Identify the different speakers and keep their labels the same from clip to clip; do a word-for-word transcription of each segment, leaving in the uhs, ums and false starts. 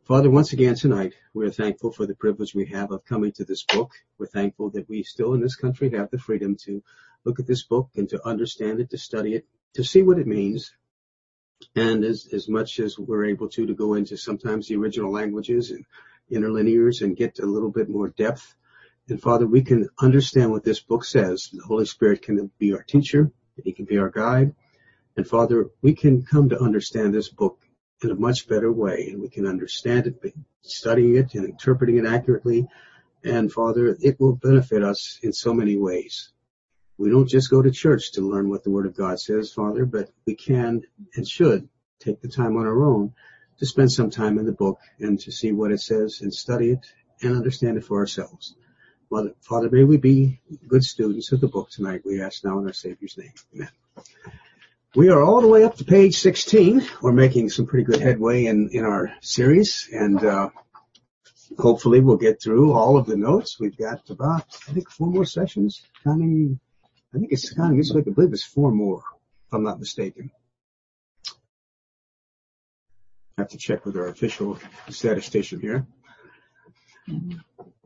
Speaker 1: Father, once again tonight, we're thankful for the privilege we have of coming to this book. We're thankful that we still in this country have the freedom to look at this book and to understand it, to study it, to see what it means. And as, as much as we're able to, to go into sometimes the original languages and interlinears and get a little bit more depth. And Father, we can understand what this book says. The Holy Spirit can be our teacher. He can be our guide. And Father, we can come to understand this book in a much better way, and we can understand it, studying it and interpreting it accurately. And Father, it will benefit us in so many ways. We don't just go to church to learn what the Word of God says, Father, but we can and should take the time on our own to spend some time in the book and to see what it says and study it and understand it for ourselves. Father, may we be good students of the book tonight. We ask now in our Savior's name. Amen. We are all the way up to page sixteen. We're making some pretty good headway in, in our series, and uh, hopefully we'll get through all of the notes. We've got about, I think, four more sessions. Counting, I think it's counting this week. I believe it's four more, if I'm not mistaken. I have to check with our official statistician here. Mm-hmm.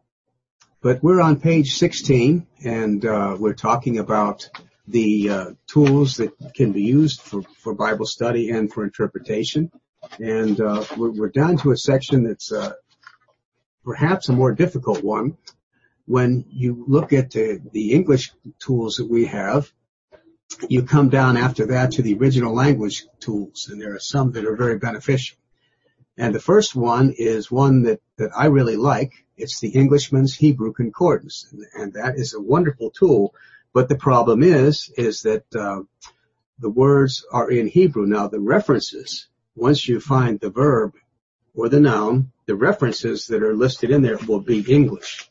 Speaker 1: But we're on page sixteen, and uh, we're talking about the uh, tools that can be used for, for Bible study and for interpretation. And uh, we're, we're down to a section that's uh, perhaps a more difficult one. When you look at the, the English tools that we have, you come down after that to the original language tools, and there are some that are very beneficial. And the first one is one that, that I really like. It's the Englishman's Hebrew Concordance, and, and that is a wonderful tool. But the problem is, is that uh, the words are in Hebrew. Now, the references, once you find the verb or the noun, the references that are listed in there will be English.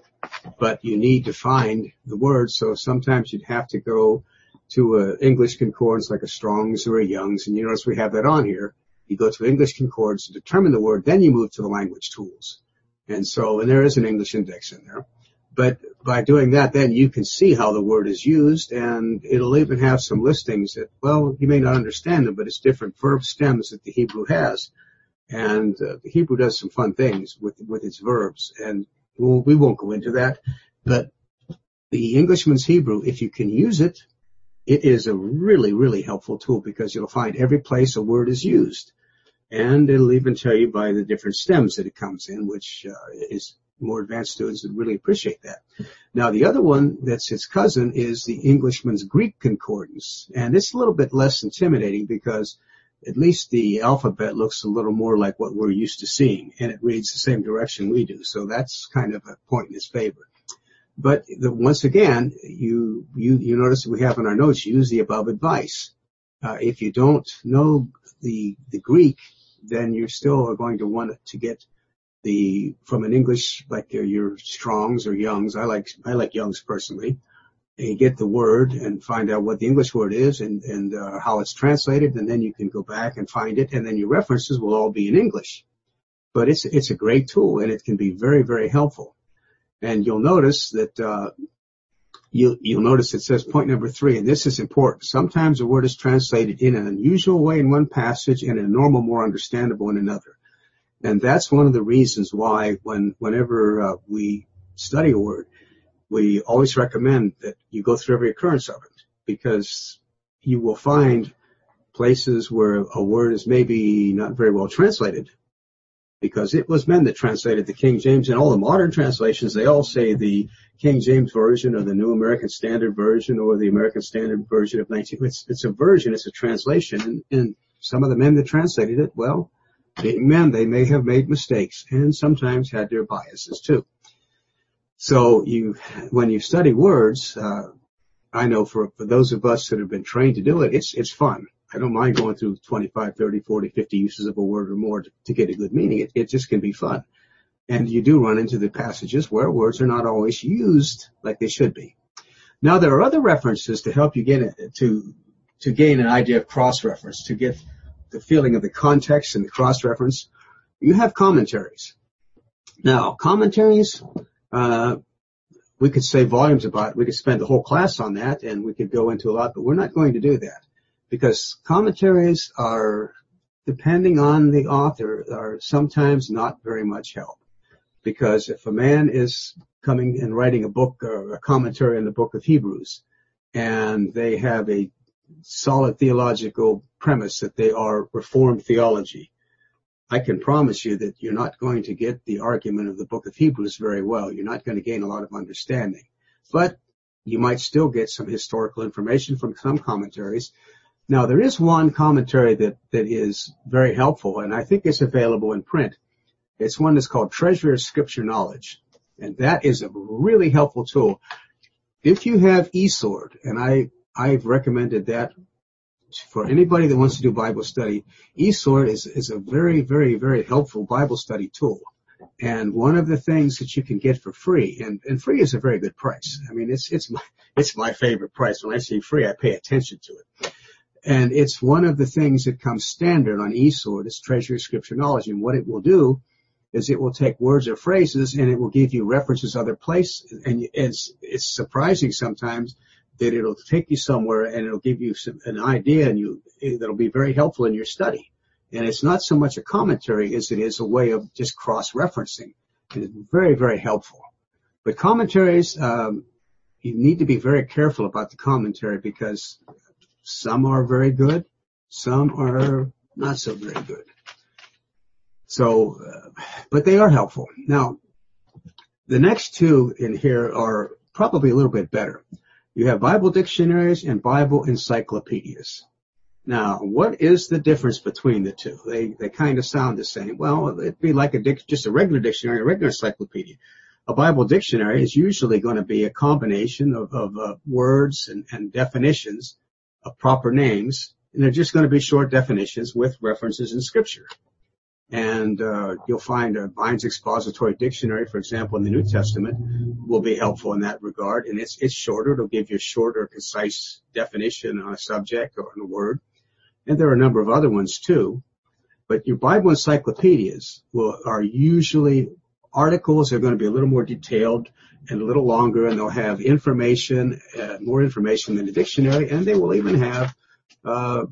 Speaker 1: But you need to find the words, so sometimes you'd have to go to an English concordance like a Strong's or a Young's, and you notice we have that on here. You go to English concordance to determine the word, then you move to the language tools. And so, and there is an English index in there. But by doing that, then you can see how the word is used, and it'll even have some listings that, well, you may not understand them, but it's different verb stems that the Hebrew has. And uh, the Hebrew does some fun things with with its verbs, and we'll, we won't go into that. But the Englishman's Hebrew, if you can use it, it is a really, really helpful tool because you'll find every place a word is used. And it'll even tell you by the different stems that it comes in, which uh, is more advanced students would really appreciate that. Now, the other one that's its cousin is the Englishman's Greek Concordance. And it's a little bit less intimidating because at least the alphabet looks a little more like what we're used to seeing, and it reads the same direction we do. So that's kind of a point in its favor. But the, once again, you, you, you notice that we have in our notes, use the above advice. Uh, if you don't know the, the Greek, then you still are going to want to get the, from an English, like your Strong's or Young's. I like, I like Young's personally. And you get the word and find out what the English word is and, and, uh, how it's translated. And then you can go back and find it. And then your references will all be in English. But it's, it's a great tool and it can be very, very helpful. And you'll notice that, uh, you, you'll notice it says point number three, and this is important. Sometimes a word is translated in an unusual way in one passage and in a normal, more understandable in another. And that's one of the reasons why when, whenever uh, we study a word, we always recommend that you go through every occurrence of it, because you will find places where a word is maybe not very well translated, because it was men that translated the King James, and all the modern translations, they all say the King James Version or the New American Standard Version or the American Standard Version of nineteen. It's, it's a version, it's a translation, and, and some of the men that translated it, well, being men, they may have made mistakes and sometimes had their biases too. So you, when you study words, uh, I know for, for those of us that have been trained to do it, it's, it's fun. I don't mind going through twenty-five, thirty, forty, fifty uses of a word or more to, to get a good meaning. It, it just can be fun. And you do run into the passages where words are not always used like they should be. Now, there are other references to help you get it, to, to gain an idea of cross-reference, to get the feeling of the context and the cross-reference. You have commentaries. Now, commentaries, uh, we could say volumes about it. We could spend the whole class on that, and we could go into a lot, but we're not going to do that, because commentaries are depending on the author, are sometimes not very much help. Because if a man is coming and writing a book or a commentary on the book of Hebrews, and they have a solid theological premise that they are Reformed theology, I can promise you that you're not going to get the argument of the book of Hebrews very well. You're not going to gain a lot of understanding. But you might still get some historical information from some commentaries. Now, there is one commentary that, that is very helpful, and I think it's available in print. It's one that's called Treasure of Scripture Knowledge, and that is a really helpful tool. If you have eSword, and I, I've recommended that for anybody that wants to do Bible study, eSword is, is a very, very, very helpful Bible study tool. And one of the things that you can get for free, and, and free is a very good price. I mean, it's, it's my, it's my favorite price. When I say free, I pay attention to it. And it's one of the things that comes standard on eSword is Treasure of Scripture Knowledge. And what it will do is it will take words or phrases and it will give you references other places. And it's, it's surprising sometimes that it'll take you somewhere and it'll give you some, an idea, and you, that'll be very helpful in your study. And it's not so much a commentary as it is a way of just cross-referencing. And it's very, very helpful. But commentaries, um, you need to be very careful about the commentary because some are very good, some are not so very good. So, uh, but they are helpful. Now, the next two in here are probably a little bit better. You have Bible dictionaries and Bible encyclopedias. Now, what is the difference between the two? They they kind of sound the same. Well, it'd be like a dic- just a regular dictionary, a regular encyclopedia. A Bible dictionary is usually going to be a combination of, of uh, words and, and definitions of proper names, and they're just going to be short definitions with references in Scripture. And uh, you'll find a Vine's Expository Dictionary, for example, in the New Testament, will be helpful in that regard. And it's it's shorter. It'll give you a shorter, concise definition on a subject or on a word. And there are a number of other ones too. But your Bible encyclopedias will, are usually articles that are going to be a little more detailed and a little longer, and they'll have information, uh, more information than the dictionary, and they will even have uh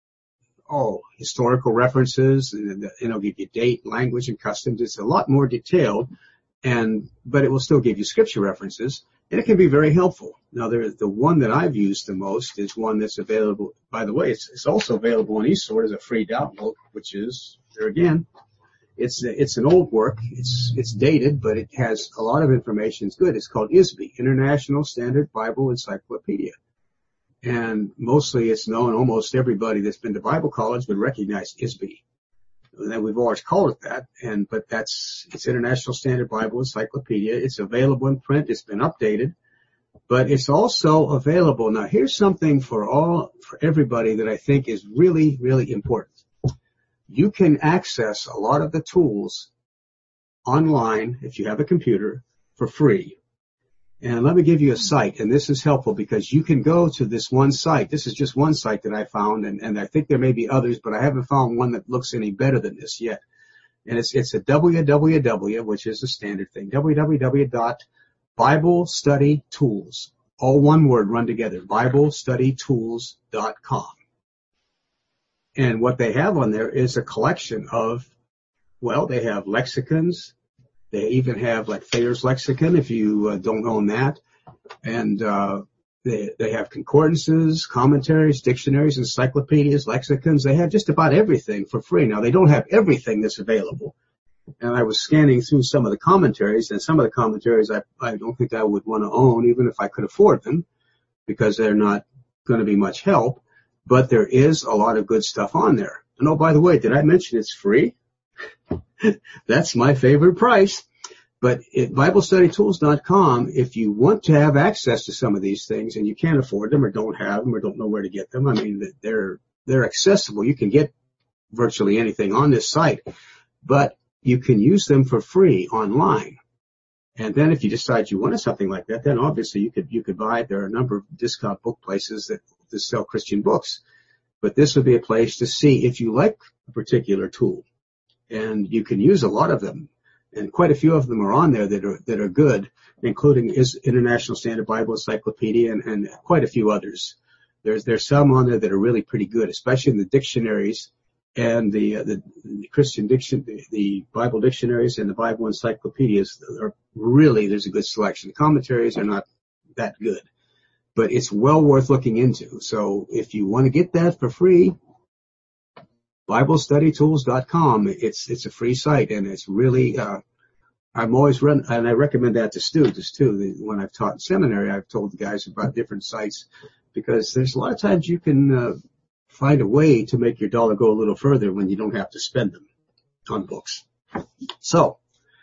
Speaker 1: oh, historical references, and it'll give you date, language, and customs. It's a lot more detailed, and but it will still give you scripture references, and it can be very helpful. Now, there, the one that I've used the most is one that's available. By the way, it's, it's also available on eSword as a free download, which is there again. It's it's an old work. It's it's dated, but it has a lot of information. It's good. It's called I S B, International Standard Bible Encyclopedia. And mostly it's known, almost everybody that's been to Bible college would recognize I S B. And we've always called it that, and but that's, it's International Standard Bible Encyclopedia. It's available in print. It's been updated, but it's also available. Now, here's something for all, for everybody that I think is really, really important. You can access a lot of the tools online if you have a computer for free. And let me give you a site, and this is helpful because you can go to this one site. This is just one site that I found, and, and I think there may be others, but I haven't found one that looks any better than this yet. And it's it's a W W W, which is a standard thing, w w w dot bible study tools, all one word run together, bible study tools dot com. And what they have on there is a collection of, well, they have lexicons. They even have like Thayer's Lexicon if you uh, don't own that. And uh, they, they have concordances, commentaries, dictionaries, encyclopedias, lexicons. They have just about everything for free. Now, they don't have everything that's available. And I was scanning through some of the commentaries, and some of the commentaries I, I don't think I would want to own, even if I could afford them, because they're not going to be much help. But there is a lot of good stuff on there. And oh, by the way, did I mention it's free? That's my favorite price. But at bible study tools dot com, if you want to have access to some of these things and you can't afford them or don't have them or don't know where to get them, I mean, they're, they're accessible. You can get virtually anything on this site, but you can use them for free online. And then if you decide you wanted something like that, then obviously you could, you could buy it. There are a number of discount book places that, that sell Christian books. But this would be a place to see if you like a particular tool. And you can use a lot of them, and quite a few of them are on there that are that are good, including is International Standard Bible Encyclopedia and, and quite a few others. There's there's some on there that are really pretty good, especially in the dictionaries. and the, uh, the, the Christian diction, the, the Bible dictionaries and the Bible encyclopedias are really, there's a good selection. The commentaries are not that good, but it's well worth looking into. So if you want to get that for free, Bible Study Tools dot com, it's, it's a free site, and it's really, uh, I'm always run, and I recommend that to students too. When I've taught in seminary, I've told the guys about different sites, because there's a lot of times you can, uh, find a way to make your dollar go a little further when you don't have to spend them on books. So,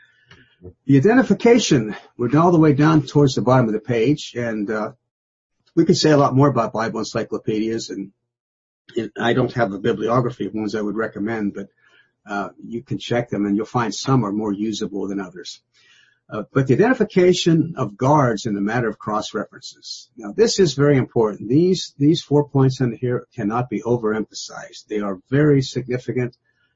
Speaker 1: the identification, we're all the way down towards the bottom of the page, and uh, we could say a lot more about Bible encyclopedias, and, and I don't have a bibliography of ones I would recommend, but uh, you can check them, and you'll find some are more usable than others. Uh, but the identification of guards in the matter of cross-references. Now, this is very important. These, these four points in here cannot be overemphasized. They are very significant,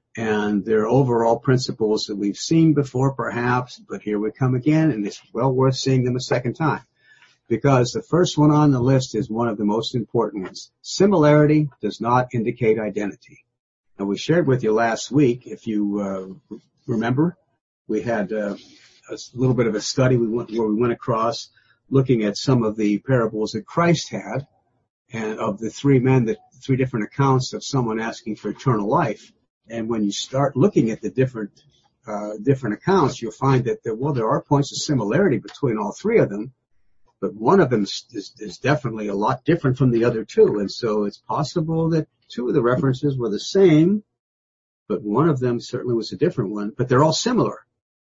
Speaker 1: and they're overall principles that we've seen before, perhaps, but here we come again, and it's well worth seeing them a second time, because the first one on the list is one of the most important ones. Similarity does not indicate identity. Now, we shared with you last week, if you uh, remember, we had uh, a little bit of a study we went, where we went across looking at some of the parables that Christ had, and of the three men, that three different accounts of someone asking for eternal life. And when you start looking at the different uh, different accounts, you'll find that there, well, there are points of similarity between all three of them, but one of them is, is, is definitely a lot different from the other two. And so it's possible that two of the references were the same, but one of them certainly was a different one, but they're all similar.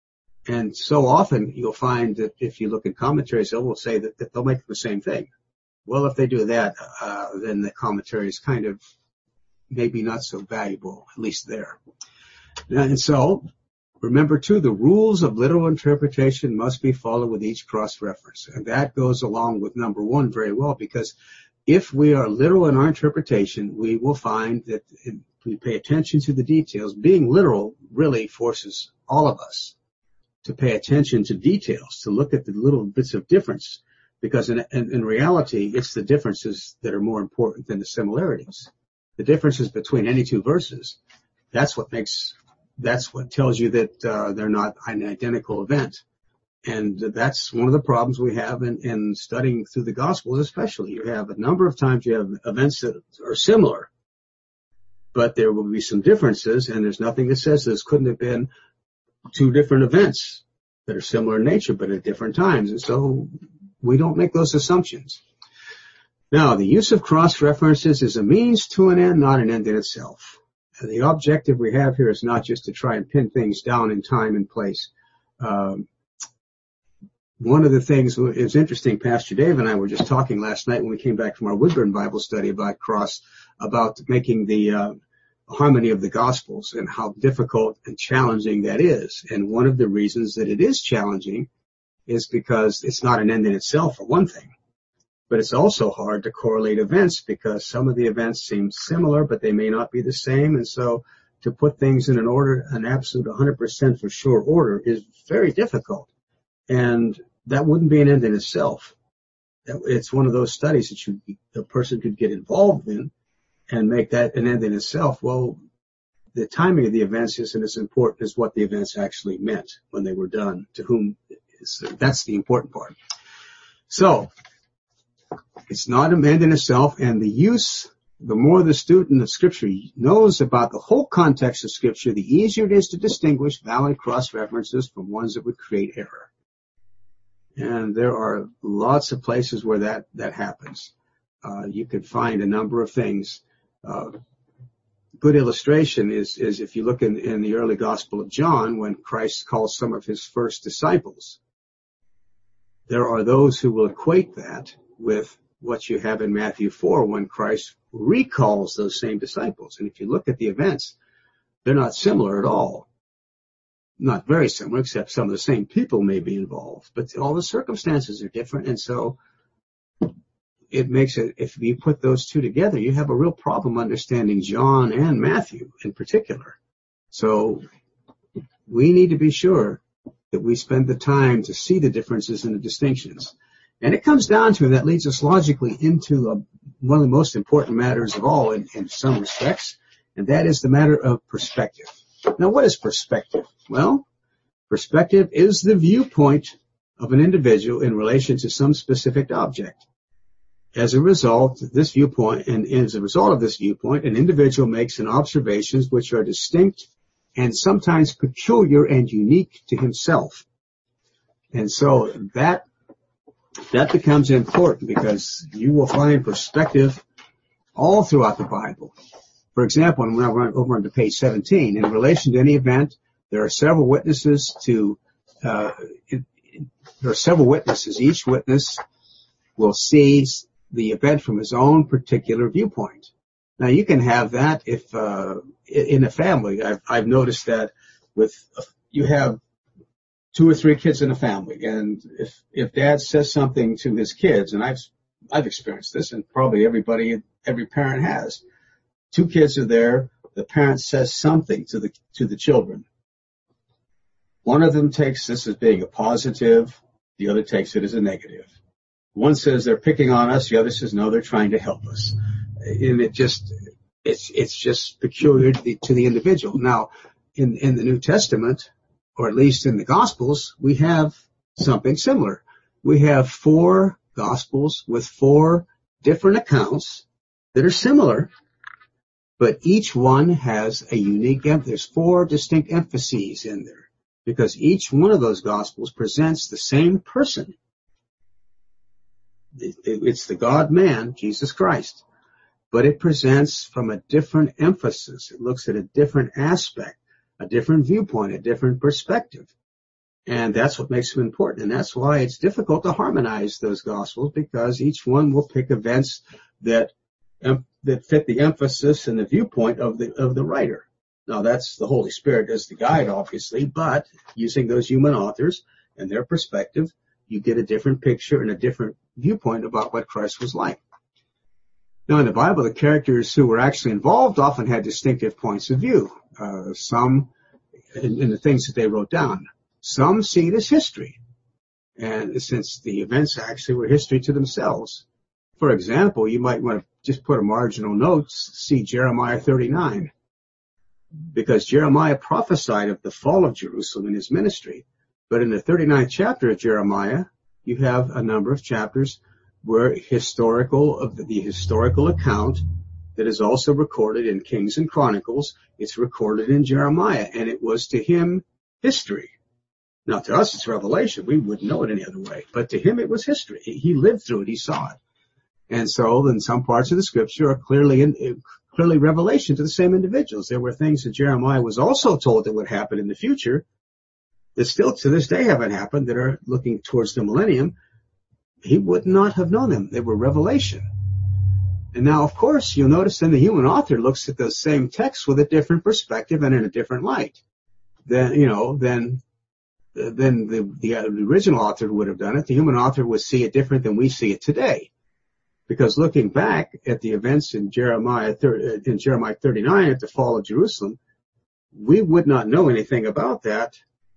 Speaker 1: And so often you'll find that if you look at commentaries, they will say that, that they'll make the same thing. Well, if they do that, uh, then the commentary is kind of maybe not so valuable, at least there. And so, remember too, the rules of literal interpretation must be followed with each cross-reference. And that goes along with number one very well, because if we are literal in our interpretation, we will find that if we pay attention to the details. Being literal really forces all of us to pay attention to details, to look at the little bits of difference, because in, in, in reality, it's the differences that are more important than the similarities. The differences between any two verses, that's what makes, that's what tells you that uh, they're not an identical event. And that's one of the problems we have in, in studying through the Gospels, especially. You have a number of times you have events that are similar, but there will be some differences, and there's nothing that says this couldn't have been two different events that are similar in nature, but at different times. And so we don't make those assumptions. Now, the use of cross-references is a means to an end, not an end in itself. And the objective we have here is not just to try and pin things down in time and place. Um, one of the things is interesting, Pastor Dave and I were just talking last night when we came back from our Woodburn Bible study about cross, about making the uh, harmony of the Gospels and how difficult and challenging that is. And one of the reasons that it is challenging is because it's not an end in itself, for one thing. But it's also hard to correlate events, because some of the events seem similar, but they may not be the same. And so to put things in an order, an absolute one hundred percent for sure order, is very difficult. And that wouldn't be an end in itself. It's one of those studies that you, a person could get involved in and make that an end in itself. Well, the timing of the events isn't as important as what the events actually meant when they were done, to whom is, that's the important part. So, it's not an end in itself, and the use, the more the student of Scripture knows about the whole context of Scripture, the easier it is to distinguish valid cross-references from ones that would create error. And there are lots of places where that, that happens. Uh, you could find a number of things. Uh, good illustration is, is if you look in, in the early Gospel of John, when Christ calls some of his first disciples, there are those who will equate that with what you have in Matthew four when Christ recalls those same disciples. And if you look at the events, they're not similar at all. Not very similar, except some of the same people may be involved. But all the circumstances are different, and so it makes it, if you put those two together, you have a real problem understanding John and Matthew in particular. So we need to be sure that we spend the time to see the differences and the distinctions. And it comes down to, and that leads us logically into a, one of the most important matters of all in, in some respects, and that is the matter of perspective. Now, what is perspective? Well, perspective is the viewpoint of an individual in relation to some specific object. As a result, this viewpoint, and as a result of this viewpoint, an individual makes an observations which are distinct and sometimes peculiar and unique to himself. And so that that becomes important because you will find perspective all throughout the Bible. For example, when I run over onto page seventeen, in relation to any event, there are several witnesses to, uh, it, it, there are several witnesses. Each witness will see the event from his own particular viewpoint. Now, you can have that if, uh, in a family. I've, I've noticed that with, uh, you have two or three kids in a family, and if, if dad says something to his kids, and I've, I've experienced this, and probably everybody, every parent has. Two kids are there, the parent says something to the, to the children. One of them takes this as being a positive, the other takes it as a negative. One says they're picking on us, the other says no, they're trying to help us. And it just, it's, it's just peculiar to the, to the individual. Now, in, in the New Testament, or at least in the Gospels, we have something similar. We have four Gospels with four different accounts that are similar, but each one has a unique, there's four distinct emphases in there, because each one of those Gospels presents the same person. It's the God-man, Jesus Christ, but it presents from a different emphasis. It looks at a different aspect, a different viewpoint, a different perspective. And that's what makes them important. And that's why it's difficult to harmonize those Gospels, because each one will pick events that um, that fit the emphasis and the viewpoint of the of the writer. Now, that's the Holy Spirit as the guide, obviously, but using those human authors and their perspective, you get a different picture and a different viewpoint about what Christ was like. Now, in the Bible, the characters who were actually involved often had distinctive points of view. Uh, some in, in the things that they wrote down. Some see it as history, and since the events actually were history to themselves. For example, you might want to just put a marginal note, see Jeremiah thirty-nine, because Jeremiah prophesied of the fall of Jerusalem in his ministry. But in the thirty-ninth chapter of Jeremiah, you have a number of chapters where historical of the, the historical account that is also recorded in Kings and Chronicles, it's recorded in Jeremiah, and it was to him history. Now, to us, it's revelation. We wouldn't know it any other way. But to him, it was history. He lived through it. He saw it. And so, then some parts of the scripture are clearly in, clearly revelation to the same individuals. There were things that Jeremiah was also told that would happen in the future that still to this day haven't happened, that are looking towards the millennium. He would not have known them. They were revelation. And now, of course, you'll notice then the human author looks at the same text with a different perspective and in a different light. Then, you know, then, then the, the, the original author would have done it. The human author would see it different than we see it today. Because looking back at the events in Jeremiah, in Jeremiah thirty-nine at the fall of Jerusalem, we would not know anything about that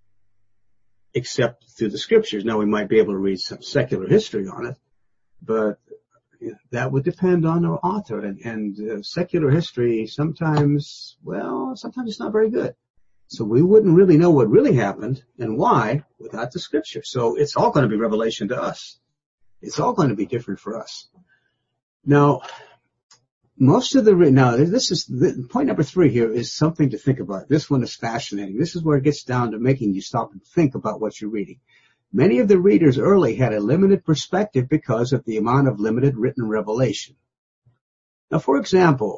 Speaker 1: except through the scriptures. Now, we might be able to read some secular history on it, but that would depend on the author. And, and uh, secular history sometimes, well, sometimes it's not very good. So we wouldn't really know what really happened and why without the scripture. So it's all going to be revelation to us. It's all going to be different for us. Now, most of the, now this is, the, point number three here is something to think about. This one is fascinating. This is where it gets down to making you stop and think about what you're reading. Many of the readers early had a limited perspective because of the amount of limited written revelation. Now, for example,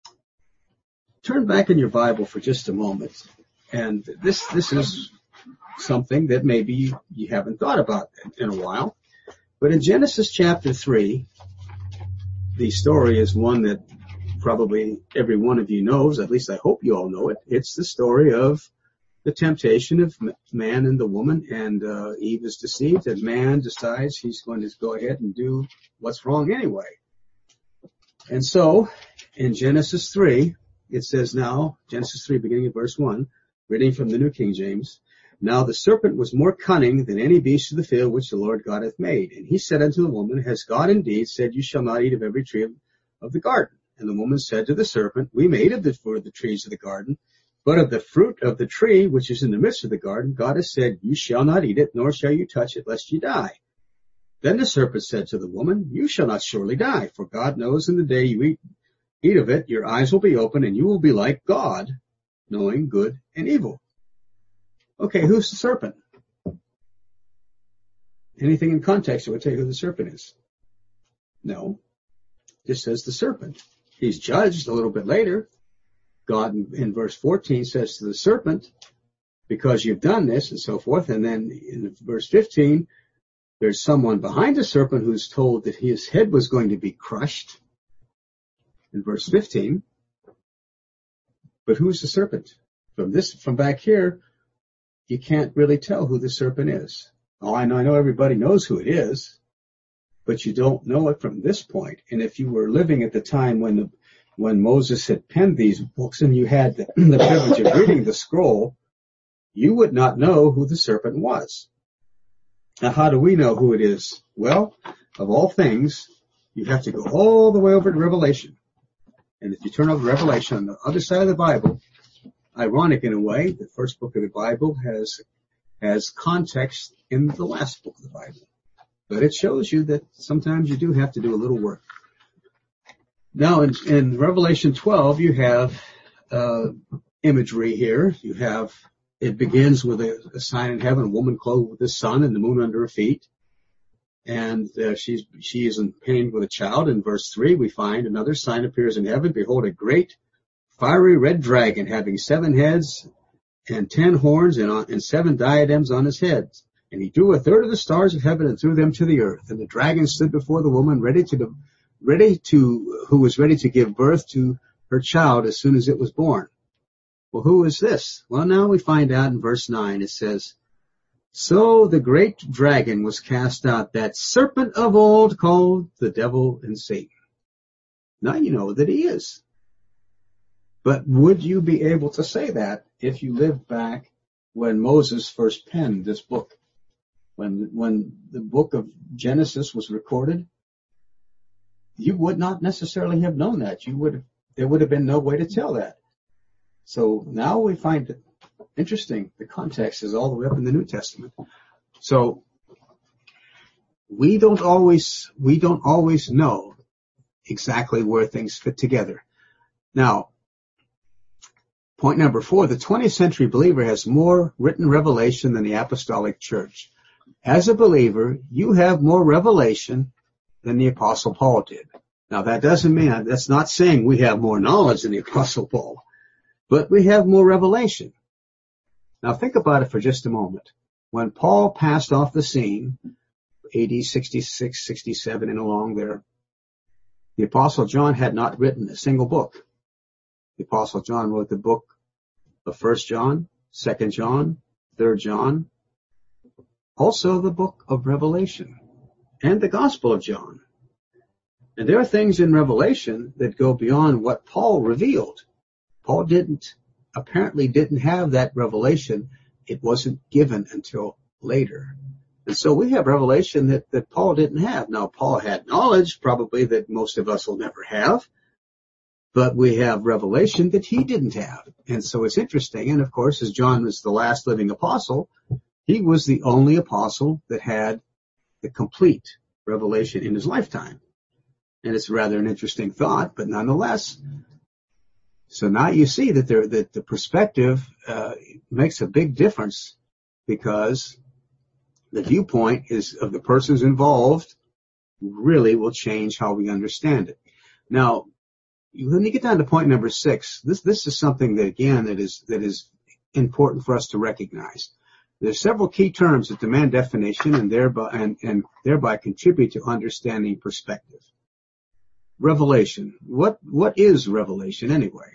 Speaker 1: turn back in your Bible for just a moment. And this, this is something that maybe you haven't thought about in a while. But in Genesis chapter three, the story is one that probably every one of you knows. At least I hope you all know it. It's the story of the temptation of man and the woman, and uh, Eve is deceived, and man decides he's going to go ahead and do what's wrong anyway. And so, in Genesis three, it says now, Genesis three, beginning at verse one, reading from the New King James, "Now the serpent was more cunning than any beast of the field which the Lord God hath made. And he said unto the woman, Has God indeed said, You shall not eat of every tree of, of the garden? And the woman said to the serpent, we may eat of the fruit of the trees of the garden, but of the fruit of the tree which is in the midst of the garden, God has said, you shall not eat it, nor shall you touch it, lest you die. Then the serpent said to the woman, you shall not surely die, for God knows in the day you eat, eat of it, your eyes will be open, and you will be like God, knowing good and evil. Okay, who's the serpent? Anything in context that would tell you who the serpent is? No. Just says the serpent. He's judged a little bit later. God in, in verse fourteen says to the serpent, because you've done this and so forth. And then in verse fifteen, there's someone behind the serpent who's told that his head was going to be crushed. In verse fifteen. But who's the serpent? From this, from back here, you can't really tell who the serpent is. Oh, I know, I know everybody knows who it is, but you don't know it from this point. And if you were living at the time when the, when Moses had penned these books and you had the, the privilege of reading the scroll, you would not know who the serpent was. Now, how do we know who it is? Well, of all things, you have to go all the way over to Revelation. And if you turn over to Revelation on the other side of the Bible, ironic in a way, the first book of the Bible has has context in the last book of the Bible. But it shows you that sometimes you do have to do a little work. Now, in, in Revelation twelve, you have uh, imagery here. You have, it begins with a, a sign in heaven, a woman clothed with the sun and the moon under her feet. And uh, she's, she is in pain with a child. In verse three, we find another sign appears in heaven. Behold, a great fiery red dragon having seven heads and ten horns and, on, and seven diadems on his heads. And he drew a third of the stars of heaven and threw them to the earth. And the dragon stood before the woman, ready to, ready to, who was ready to give birth to her child as soon as it was born. Well, who is this? Well, now we find out in verse nine. It says, so the great dragon was cast out, that serpent of old called the devil and Satan. Now you know that he is. But would you be able to say that if you lived back when Moses first penned this book? When, when the book of Genesis was recorded, you would not necessarily have known that. You would, there would have been no way to tell that. So now we find it interesting. The context is all the way up in the New Testament. So we don't always, we don't always know exactly where things fit together. Now, point number four, the twentieth century believer has more written revelation than the apostolic church. As a believer, you have more revelation than the apostle Paul did. Now that doesn't mean, that's not saying we have more knowledge than the apostle Paul, but we have more revelation. Now think about it for just a moment. When Paul passed off the scene, A D sixty-six, sixty-seven and along there, the apostle John had not written a single book. The apostle John wrote the book of First John, Second John, Third John, also the book of Revelation and the Gospel of John. And there are things in Revelation that go beyond what Paul revealed. Paul didn't, apparently didn't have that revelation. It wasn't given until later. And so we have revelation that, that Paul didn't have. Now, Paul had knowledge probably that most of us will never have, but we have revelation that he didn't have. And so it's interesting. And of course, as John was the last living apostle, he was the only apostle that had the complete revelation in his lifetime. And it's rather an interesting thought, but nonetheless. So now you see that, there, that the perspective uh, makes a big difference, because the viewpoint is of the persons involved really will change how we understand it. Now, when you get down to point number six, this this is something that again that is that is important for us to recognize. There's several key terms that demand definition and thereby and, and thereby contribute to understanding perspective. Revelation. What what is revelation anyway?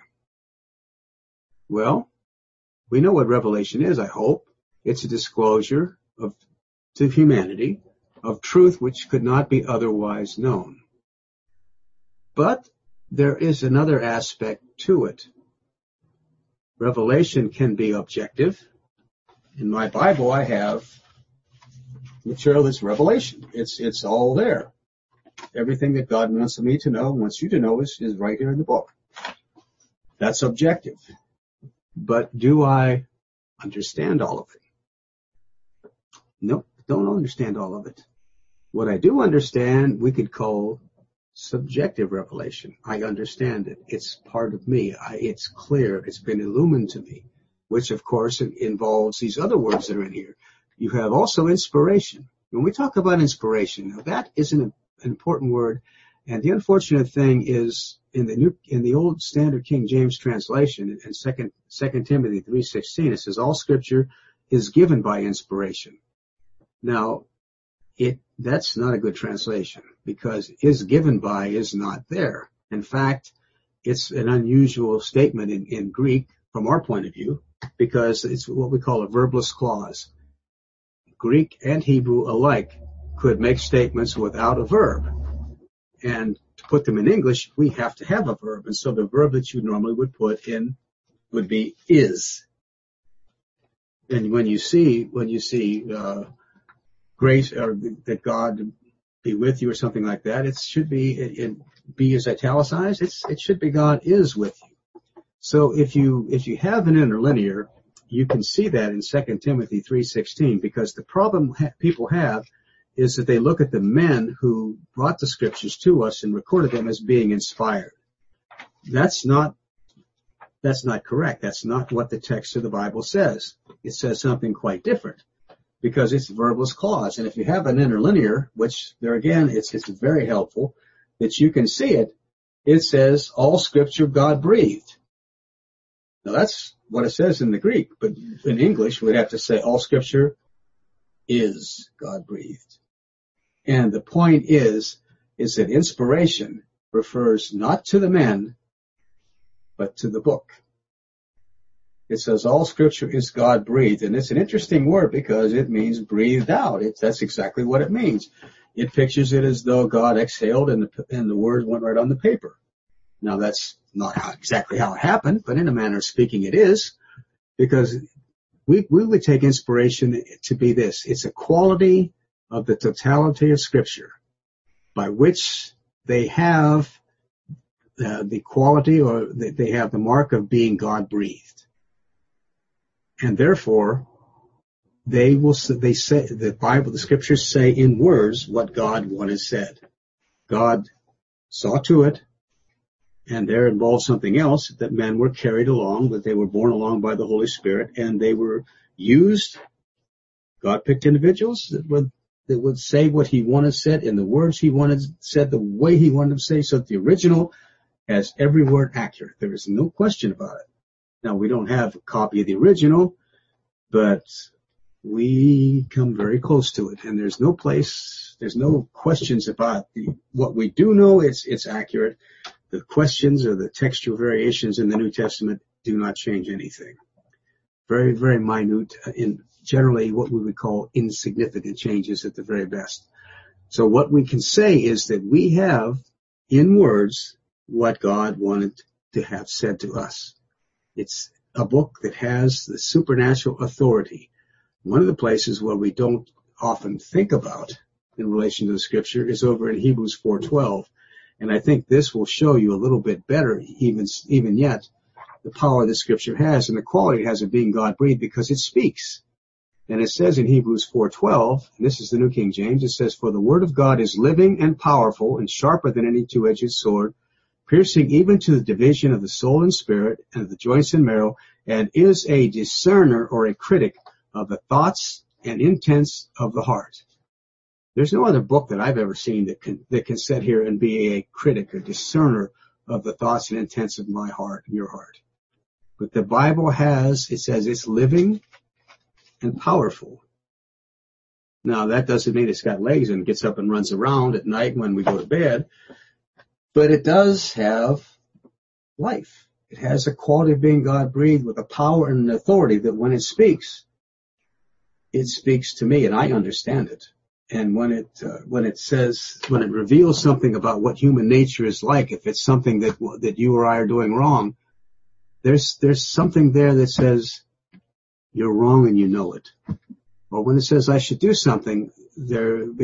Speaker 1: Well, we know what revelation is, I hope. It's a disclosure of to humanity of truth which could not be otherwise known. But there is another aspect to it. Revelation can be objective. In my Bible, I have material that's revelation. It's, it's all there. everything that God wants me to know, wants you to know, is, is right here in the book. That's objective. But do I understand all of it? Nope, don't understand all of it. What I do understand, we could call subjective revelation. I understand it. It's part of me. I, it's clear. It's been illumined to me, which of course involves these other words that are in here. You have also inspiration. When we talk about inspiration, now that is an, an important word. And the unfortunate thing is, in the new, in the old Standard King James translation, in Second Second Timothy three sixteen, it says all Scripture is given by inspiration. Now, it that's not a good translation, because is given by is not there. In fact, it's an unusual statement in, in Greek from our point of view, because it's what we call a verbless clause. Greek and Hebrew alike could make statements without a verb. And to put them in English, we have to have a verb. And so the verb that you normally would put in would be is. And when you see, when you see, uh, grace, or that God be with you or something like that, it should be, it, it be is italicized. It's, it should be God is with you. So if you, if you have an interlinear, you can see that in Second Timothy three sixteen, because the problem ha- people have is that they look at the men who brought the Scriptures to us and recorded them as being inspired. That's not, that's not correct. That's not what the text of the Bible says. It says something quite different, because it's a verbless clause. And if you have an interlinear, which there again, it's, it's very helpful that you can see it, it says all Scripture God breathed. Now that's what it says in the Greek, but in English we'd have to say all Scripture is God breathed. And the point is, is that inspiration refers not to the men, but to the book. It says all Scripture is God breathed, and it's an interesting word because it means breathed out. It's, that's exactly what it means. It pictures it as though God exhaled and the, and the word went right on the paper. Now that's not how, exactly how it happened, but in a manner of speaking it is, because we, we would take inspiration to be this. It's a quality of the totality of Scripture by which they have uh, the quality, or they have the mark of being God breathed. And therefore, they will, they say, the Bible, the Scriptures say in words what God wanted said. God saw to it, and there involved something else, that men were carried along, that they were borne along by the Holy Spirit, and they were used. God picked individuals that would, that would say what he wanted said in the words he wanted said, the way he wanted to say, so that the original has every word accurate. There is no question about it. Now, we don't have a copy of the original, but we come very close to it, and there's no place, there's no questions about the, what we do know. It's, it's accurate. The questions or the textual variations in the New Testament do not change anything. Very, very minute, in generally what we would call insignificant changes at the very best. So what we can say is that we have in words what God wanted to have said to us. It's a book that has the supernatural authority. One of the places where we don't often think about in relation to the Scripture is over in Hebrews four twelve. And I think this will show you a little bit better, even, even yet, the power that Scripture has and the quality it has of being God-breathed, because it speaks. And it says in Hebrews four twelve, and this is the New King James, it says, for the word of God is living and powerful and sharper than any two-edged sword, piercing even to the division of the soul and spirit and of the joints and marrow, and is a discerner or a critic of the thoughts and intents of the heart. There's no other book that I've ever seen that can, that can sit here and be a critic, a discerner of the thoughts and intents of my heart and your heart. But the Bible has, it says it's living and powerful. Now, that doesn't mean it's got legs and gets up and runs around at night when we go to bed, but it does have life. It has a quality of being God-breathed with a power and an authority that when it speaks, it speaks to me and I understand it. And when it, uh, when it says, when it reveals something about what human nature is like, if it's something that, that you or I are doing wrong, there's, there's something there that says you're wrong and you know it. Or when it says I should do something, there, it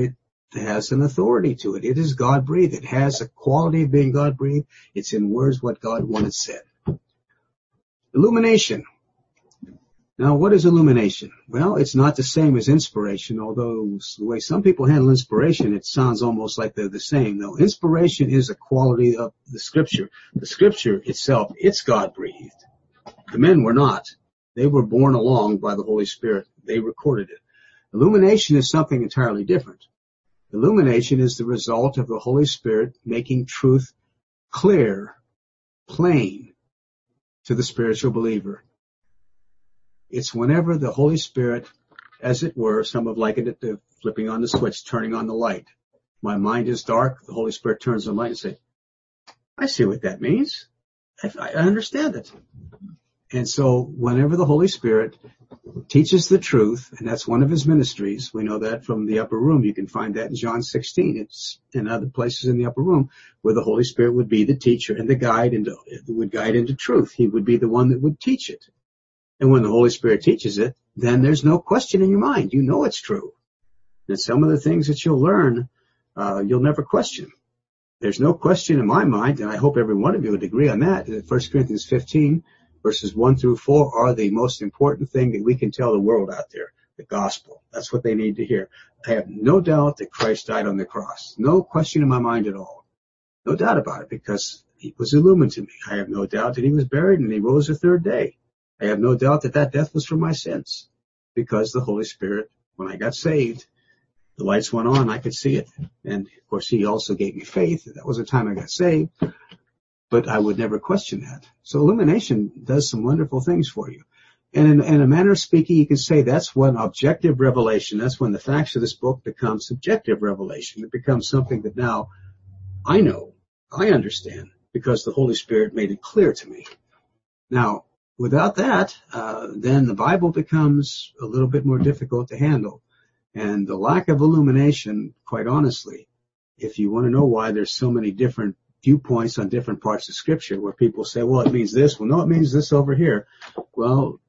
Speaker 1: has an authority to it. It is God-breathed. It has a quality of being God-breathed. It's in words what God wanted said. Illumination. Now, what is illumination? Well, it's not the same as inspiration, although the way some people handle inspiration, it sounds almost like they're the same. No, inspiration is a quality of the Scripture. The Scripture itself, it's God-breathed. The men were not. They were borne along by the Holy Spirit. They recorded it. Illumination is something entirely different. Illumination is the result of the Holy Spirit making truth clear, plain to the spiritual believer. It's whenever the Holy Spirit, as it were, some have likened it to flipping on the switch, turning on the light. My mind is dark. The Holy Spirit turns on the light and says, I see what that means. I, I understand it. And so whenever the Holy Spirit teaches the truth, and that's one of his ministries, we know that from the upper room. You can find that in John sixteen. It's in other places in the upper room where the Holy Spirit would be the teacher and the guide and would guide into truth. He would be the one that would teach it. And when the Holy Spirit teaches it, then there's no question in your mind. You know it's true. And some of the things that you'll learn, uh, you'll never question. There's no question in my mind, and I hope every one of you would agree on that, that First Corinthians fifteen, verses one through four are the most important thing that we can tell the world out there, the gospel. That's what they need to hear. I have no doubt that Christ died on the cross. No question in my mind at all. No doubt about it, because he was illumined to me. I have no doubt that he was buried and he rose the third day. I have no doubt that that death was for my sins, because the Holy Spirit, when I got saved, the lights went on, I could see it. And of course, he also gave me faith. That was the time I got saved. But I would never question that. So illumination does some wonderful things for you. And in, in a manner of speaking, you can say that's when objective revelation, that's when the facts of this book become subjective revelation. It becomes something that now I know, I understand, because the Holy Spirit made it clear to me. Now, without that, uh, then the Bible becomes a little bit more difficult to handle. And the lack of illumination, quite honestly, if you want to know why there's so many different viewpoints on different parts of Scripture where people say, well, it means this. Well, no, it means this over here. Well,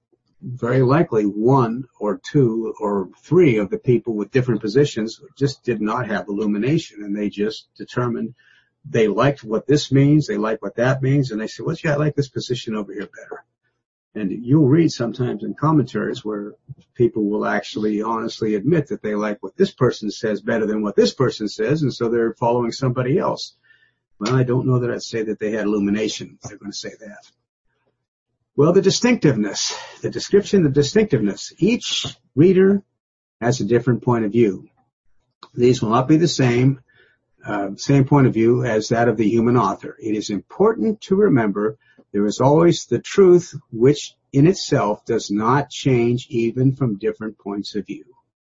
Speaker 1: very likely one or two or three of the people with different positions just did not have illumination, and they just determined they liked what this means, they like what that means, and they said, well, yeah, I like this position over here better. And you'll read sometimes in commentaries where people will actually honestly admit that they like what this person says better than what this person says, and so they're following somebody else. Well, I don't know that I'd say that they had illumination. They're going to say that. Well, the distinctiveness, the description of distinctiveness. Each reader has a different point of view. These will not be the same, uh, same point of view as that of the human author. It is important to remember there is always the truth, which in itself does not change even from different points of view.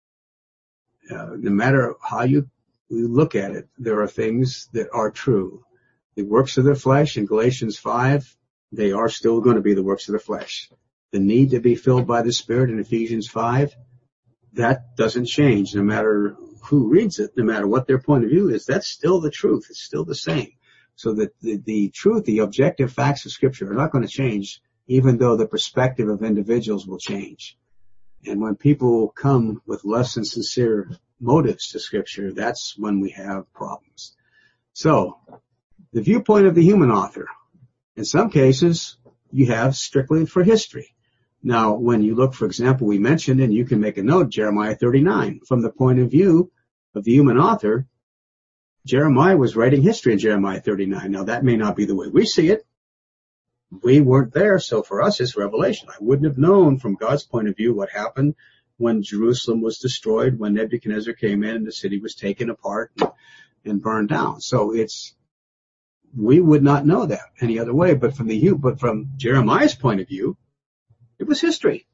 Speaker 1: Uh, no matter how you we look at it, there are things that are true. The works of the flesh in Galatians five, they are still going to be the works of the flesh. The need to be filled by the Spirit in Ephesians five, that doesn't change no matter who reads it, no matter what their point of view is. That's still the truth. It's still the same. So that the, the truth, the objective facts of Scripture are not going to change, even though the perspective of individuals will change. And when people come with less than sincere motives to Scripture, that's when we have problems. So, the viewpoint of the human author. In some cases, you have strictly for history. Now, when you look, for example, we mentioned, and you can make a note, Jeremiah thirty-nine. From the point of view of the human author, Jeremiah was writing history in Jeremiah thirty-nine. Now, that may not be the way we see it. We weren't there, so for us, it's revelation. I wouldn't have known from God's point of view what happened when Jerusalem was destroyed, when Nebuchadnezzar came in and the city was taken apart and, and burned down. So it's, we would not know that any other way, but from the, but from Jeremiah's point of view, it was history.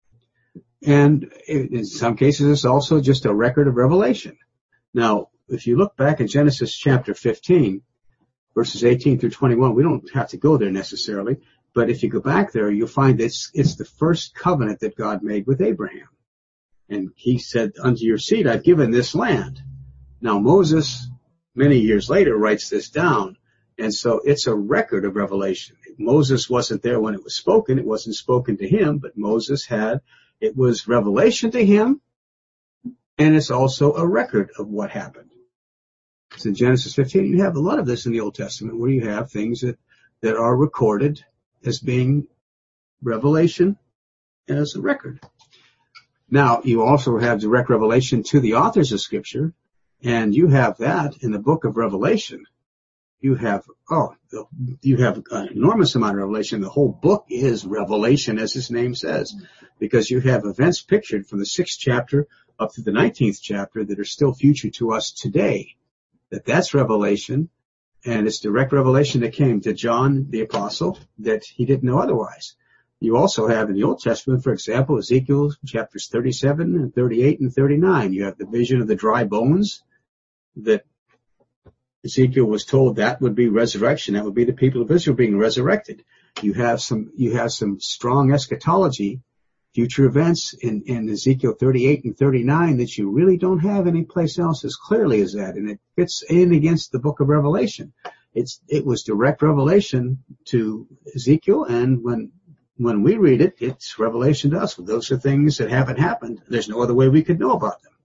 Speaker 1: And in some cases, it's also just a record of revelation. Now, if you look back in Genesis chapter fifteen, verses eighteen through twenty-one, we don't have to go there necessarily, but if you go back there, you'll find it's, it's the first covenant that God made with Abraham. And he said, unto your seed, I've given this land. Now, Moses, many years later, writes this down. And so it's a record of revelation. Moses wasn't there when it was spoken. It wasn't spoken to him, but Moses had, it was revelation to him. and it's also a record of what happened. It's in Genesis fifteen. You have a lot of this in the Old Testament where you have things that, that are recorded as being revelation as a record. Now, you also have direct revelation to the authors of Scripture, and you have that in the book of Revelation. You have, oh, you have an enormous amount of revelation. The whole book is revelation, as its name says, because you have events pictured from the sixth chapter up to the nineteenth chapter that are still future to us today. That that's revelation, and it's direct revelation that came to John the Apostle that he didn't know otherwise. You also have in the Old Testament, for example, Ezekiel chapters thirty-seven and thirty-eight and thirty-nine. You have the vision of the dry bones that Ezekiel was told that would be resurrection. That would be the people of Israel being resurrected. You have some, you have some strong eschatology, future events in, in Ezekiel thirty-eight and thirty-nine that you really don't have any place else as clearly as that. And it fits in against the book of Revelation. It's, it was direct revelation to Ezekiel, and when When we read it, it's revelation to us. Those are things that haven't happened. There's no other way we could know about them.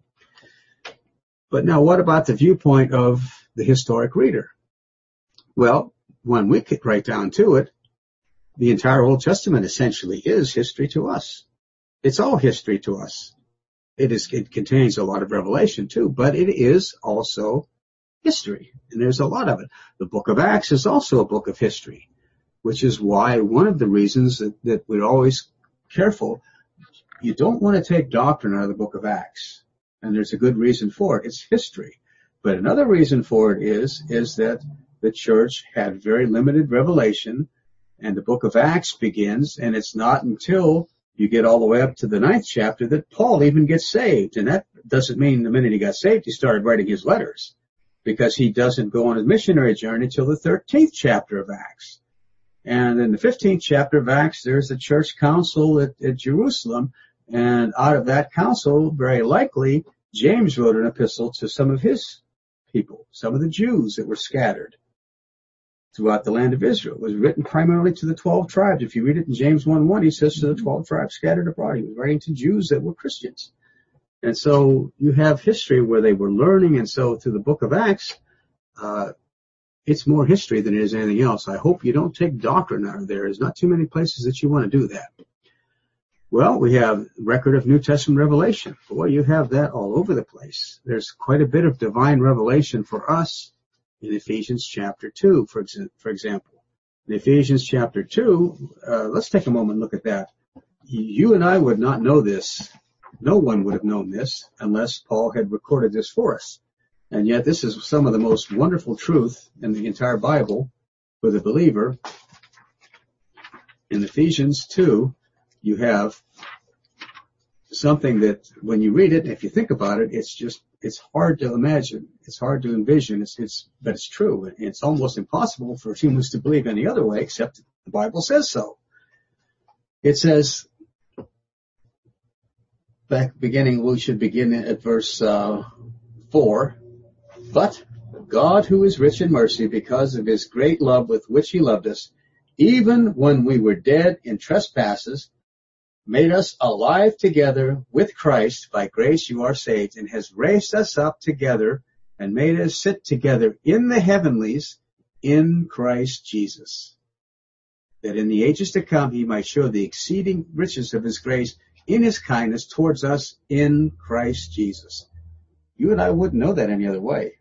Speaker 1: But now what about the viewpoint of the historic reader? Well, when we get right down to it, the entire Old Testament essentially is history to us. It's all history to us. It is, it contains a lot of revelation too, but it is also history. And there's a lot of it. The book of Acts is also a book of history, which is why one of the reasons that, that we're always careful, you don't want to take doctrine out of the book of Acts. And there's a good reason for it. It's history. But another reason for it is, is that the church had very limited revelation, and the book of Acts begins, and it's not until you get all the way up to the ninth chapter that Paul even gets saved. And that doesn't mean the minute he got saved, he started writing his letters, because he doesn't go on his missionary journey until the thirteenth chapter of Acts. And in the fifteenth chapter of Acts, there's a church council at, at Jerusalem. And out of that council, very likely, James wrote an epistle to some of his people, some of the Jews that were scattered throughout the land of Israel. It was written primarily to the twelve tribes. If you read it in James one one, he says to the twelve tribes scattered abroad. He was writing to Jews that were Christians. And so you have history where they were learning. And so through the book of Acts, uh, it's more history than it is anything else. I hope you don't take doctrine out of there. There's not too many places that you want to do that. Well, we have record of New Testament revelation. Boy, you have that all over the place. There's quite a bit of divine revelation for us in Ephesians chapter two, for, ex- for example. In Ephesians chapter two, uh, let's take a moment and look at that. You and I would not know this. No one would have known this unless Paul had recorded this for us. And yet this is some of the most wonderful truth in the entire Bible for the believer. In Ephesians two, you have something that when you read it, if you think about it, it's just, it's hard to imagine. It's hard to envision. It's, it's, but it's true. It's almost impossible for humans to believe any other way except the Bible says so. It says, back beginning, we should begin at verse uh, four. But God, who is rich in mercy, because of his great love with which he loved us, even when we were dead in trespasses, made us alive together with Christ. By grace you are saved, and has raised us up together and made us sit together in the heavenlies in Christ Jesus, that in the ages to come he might show the exceeding riches of his grace in his kindness towards us in Christ Jesus. You and I wouldn't know that any other way.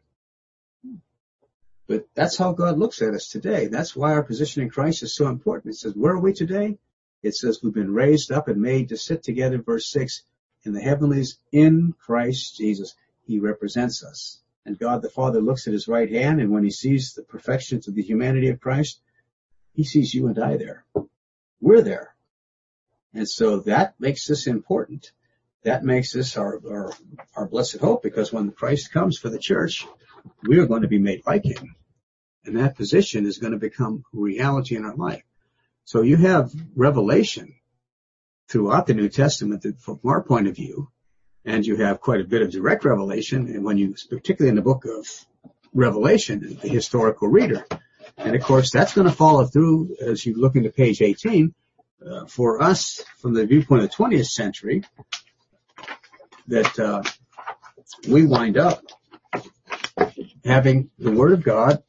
Speaker 1: But that's how God looks at us today. That's why our position in Christ is so important. It says, where are we today? It says we've been raised up and made to sit together, verse six, in the heavenlies in Christ Jesus. He represents us. And God the Father looks at his right hand, and when he sees the perfections of the humanity of Christ, he sees you and I there. We're there. And so that makes this important. That makes this our, our, our blessed hope, because when Christ comes for the church, we are going to be made like him. And that position is going to become reality in our life. So you have revelation throughout the New Testament that, from our point of view, and you have quite a bit of direct revelation, and when you, particularly in the book of Revelation, the historical reader. And of course, that's going to follow through as you look into page eighteen. Uh, for us, from the viewpoint of the twentieth century, that uh, we wind up having the Word of God,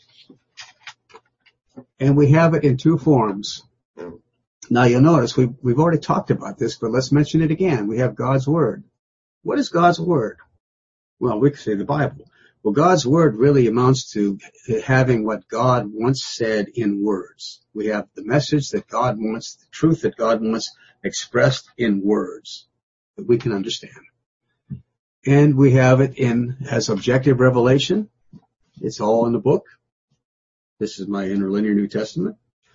Speaker 1: and we have it in two forms. Now you'll notice we've, we've already talked about this, but let's mention it again. We have God's Word. What is God's Word? Well, we could say the Bible. Well, God's Word really amounts to having what God once said in words. We have the message that God wants, the truth that God wants expressed in words that we can understand. And we have it in as objective revelation. It's all in the book. This is my interlinear New Testament.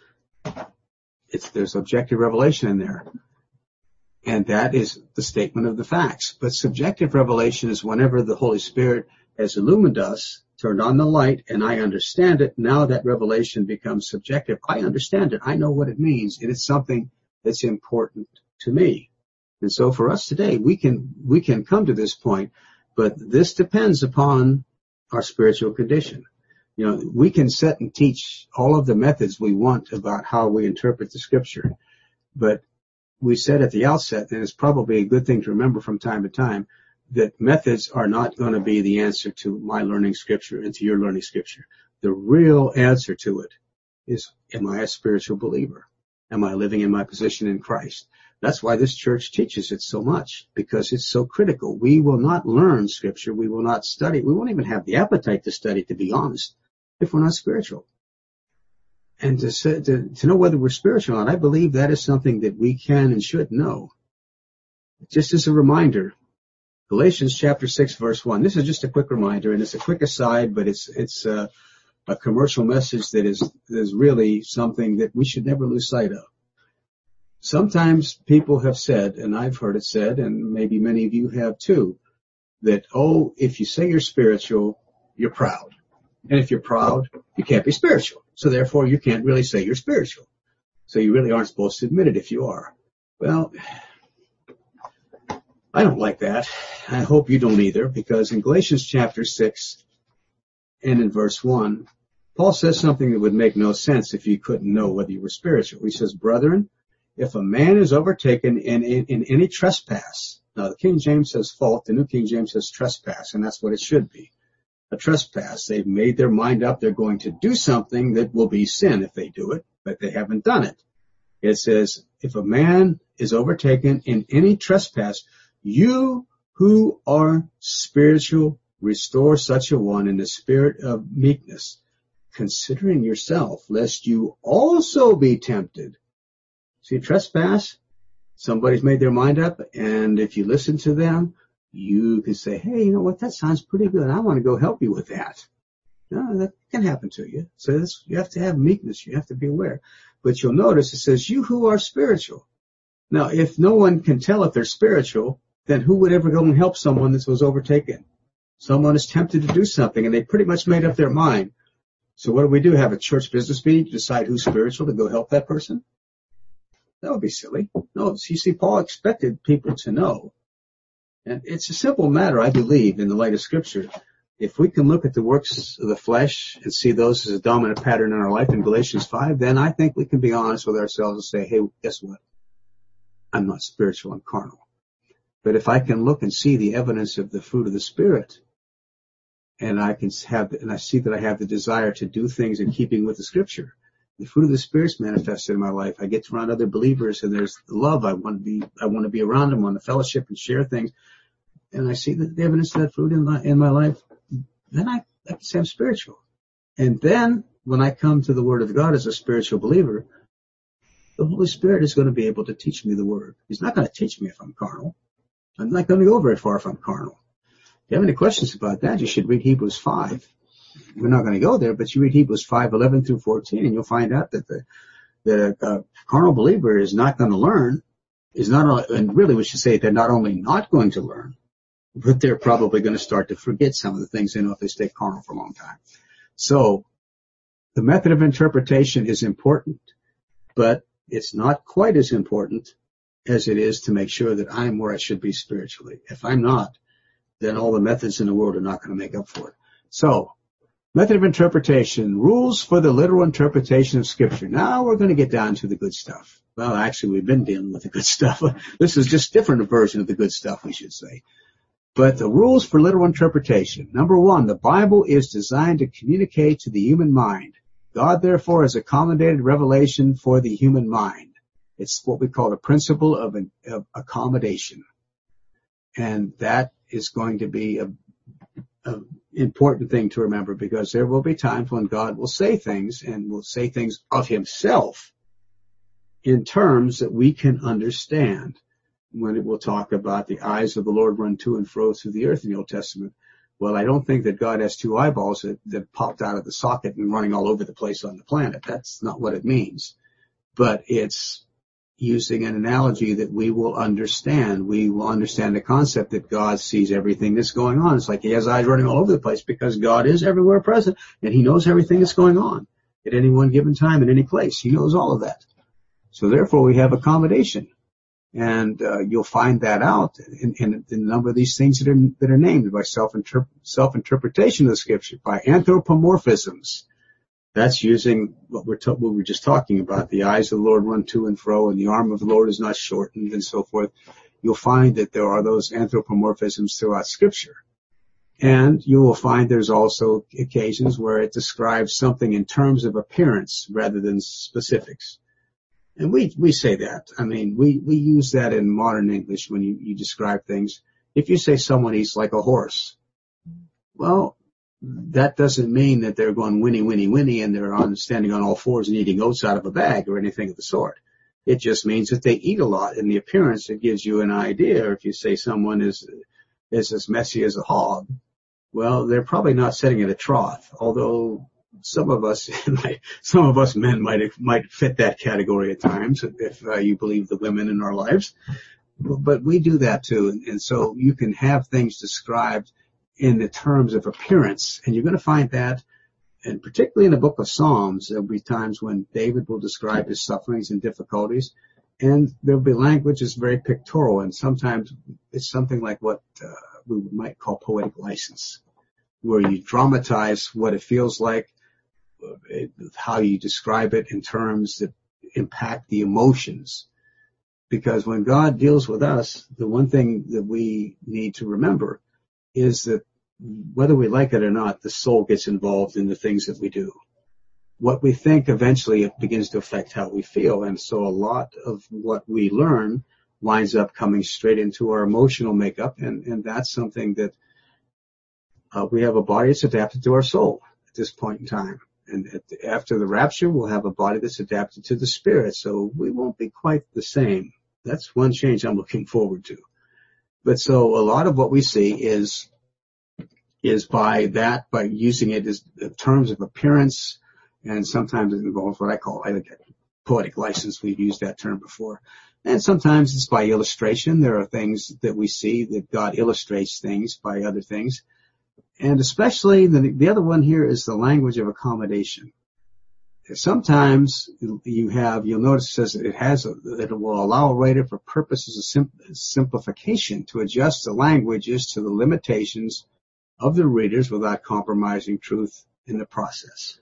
Speaker 1: It's, there's objective revelation in there. And that is the statement of the facts. But subjective revelation is whenever the Holy Spirit has illumined us, turned on the light, and I understand it. Now that revelation becomes subjective. I understand it. I know what it means. And it's something that's important to me. And so for us today, we can, we can come to this point, but this depends upon our spiritual condition. You know, we can set and teach all of the methods we want about how we interpret the Scripture, but we said at the outset, and it's probably a good thing to remember from time to time, that methods are not going to be the answer to my learning Scripture and to your learning Scripture. The real answer to it is, am I a spiritual believer? Am I living in my position in Christ? That's why this church teaches it so much, because it's so critical. We will not learn Scripture. We will not study. We won't even have the appetite to study, to be honest, if we're not spiritual. And to, say, to, to know whether we're spiritual or not, I believe that is something that we can and should know. Just as a reminder, Galatians chapter six, verse one. This is just a quick reminder, and it's a quick aside, but it's it's uh, a commercial message that is is really something that we should never lose sight of. Sometimes people have said, and I've heard it said, and maybe many of you have too, that, oh, if you say you're spiritual, you're proud. And if you're proud, you can't be spiritual. So therefore, you can't really say you're spiritual. So you really aren't supposed to admit it if you are. Well, I don't like that. I hope you don't either, because in Galatians chapter six and in verse one, Paul says something that would make no sense if you couldn't know whether you were spiritual. He says, brethren, if a man is overtaken in, in, in any trespass, now the King James says fault, the New King James says trespass, and that's what it should be. A trespass. They've made their mind up. They're going to do something that will be sin if they do it, but they haven't done it. It says, if a man is overtaken in any trespass, you who are spiritual, restore such a one in the spirit of meekness, considering yourself, lest you also be tempted. See, trespass, somebody's made their mind up, and if you listen to them, you can say, hey, you know what, that sounds pretty good. I want to go help you with that. No, that can happen to you. So this, you have to have meekness. You have to be aware. But you'll notice it says, you who are spiritual. Now, if no one can tell if they're spiritual, then who would ever go and help someone that was overtaken? Someone is tempted to do something, and they pretty much made up their mind. So what do we do? Have a church business meeting to decide who's spiritual to go help that person? That would be silly. No, you see, Paul expected people to know. And it's a simple matter, I believe, in the light of Scripture. If we can look at the works of the flesh and see those as a dominant pattern in our life in Galatians five, then I think we can be honest with ourselves and say, hey, guess what? I'm not spiritual, I'm carnal. But if I can look and see the evidence of the fruit of the Spirit, and I can have, and I see that I have the desire to do things in keeping with the Scripture, the fruit of the Spirit's manifested in my life. I get around other believers, and there's the love. I want to be, I want to be around them, I want to fellowship and share things. And I see the evidence of that fruit in my, in my life. Then I, I can say I'm spiritual. And then when I come to the Word of God as a spiritual believer, the Holy Spirit is going to be able to teach me the Word. He's not going to teach me if I'm carnal. I'm not going to go very far if I'm carnal. If you have any questions about that, you should read Hebrews five. We're not going to go there, but you read Hebrews five, eleven through fourteen, and you'll find out that the, the uh, carnal believer is not going to learn, is not, and really we should say they're not only not going to learn, but they're probably going to start to forget some of the things they know if they stay carnal for a long time. So the method of interpretation is important, but it's not quite as important as it is to make sure that I'm where I should be spiritually. If I'm not, then all the methods in the world are not going to make up for it. So, method of interpretation, rules for the literal interpretation of Scripture. Now we're going to get down to the good stuff. Well, actually, we've been dealing with the good stuff. This is just a different version of the good stuff, we should say. But the rules for literal interpretation. Number one, the Bible is designed to communicate to the human mind. God, therefore, has accommodated revelation for the human mind. It's what we call the principle of, an, of accommodation. And that is going to be a, a important thing to remember, because there will be times when God will say things and will say things of himself in terms that we can understand. When it will talk about the eyes of the Lord run to and fro through the earth in the Old Testament. Well, I don't think that God has two eyeballs that, that popped out of the socket and running all over the place on the planet. That's not what it means. But it's using an analogy that we will understand. We will understand the concept that God sees everything that's going on. It's like he has eyes running all over the place, because God is everywhere present and he knows everything that's going on at any one given time in any place. He knows all of that. So therefore we have accommodation. And uh, you'll find that out in, in, in a number of these things that are, that are named by self-interp- self-interpretation of the Scripture, by anthropomorphisms. That's using what we're, to- what we were just talking about. The eyes of the Lord run to and fro, and the arm of the Lord is not shortened, and so forth. You'll find that there are those anthropomorphisms throughout Scripture. And you will find there's also occasions where it describes something in terms of appearance rather than specifics. And we, we say that. I mean, we, we use that in modern English when you, you describe things. If you say someone eats like a horse, well, that doesn't mean that they're going whinny, whinny, whinny and they're on, standing on all fours and eating oats out of a bag or anything of the sort. It just means that they eat a lot. In the appearance, it gives you an idea. If you say someone is, is as messy as a hog, well, they're probably not sitting at a trough, although some of us, some of us men might might fit that category at times, if uh, you believe the women in our lives. But we do that too, and, and so you can have things described in the terms of appearance, and you're going to find that, and particularly in the book of Psalms, there'll be times when David will describe his sufferings and difficulties, and there'll be language that's very pictorial, and sometimes it's something like what uh, we might call poetic license, where you dramatize what it feels like, how you describe it in terms that impact the emotions. Because when God deals with us, the one thing that we need to remember is that whether we like it or not, the soul gets involved in the things that we do. What we think, eventually it begins to affect how we feel. And so a lot of what we learn winds up coming straight into our emotional makeup. And, and that's something that uh, we have a body that's adapted to our soul at this point in time. And after the rapture, we'll have a body that's adapted to the spirit. So we won't be quite the same. That's one change I'm looking forward to. But so a lot of what we see is, is by that, by using it as in terms of appearance, and sometimes it involves what I call I think, poetic license. We've used that term before. And sometimes it's by illustration. There are things that we see that God illustrates things by other things. And especially the, the other one here is the language of accommodation. Sometimes you have, you'll notice it says it has, a, that it will allow a writer for purposes of sim, simplification to adjust the languages to the limitations of the readers without compromising truth in the process.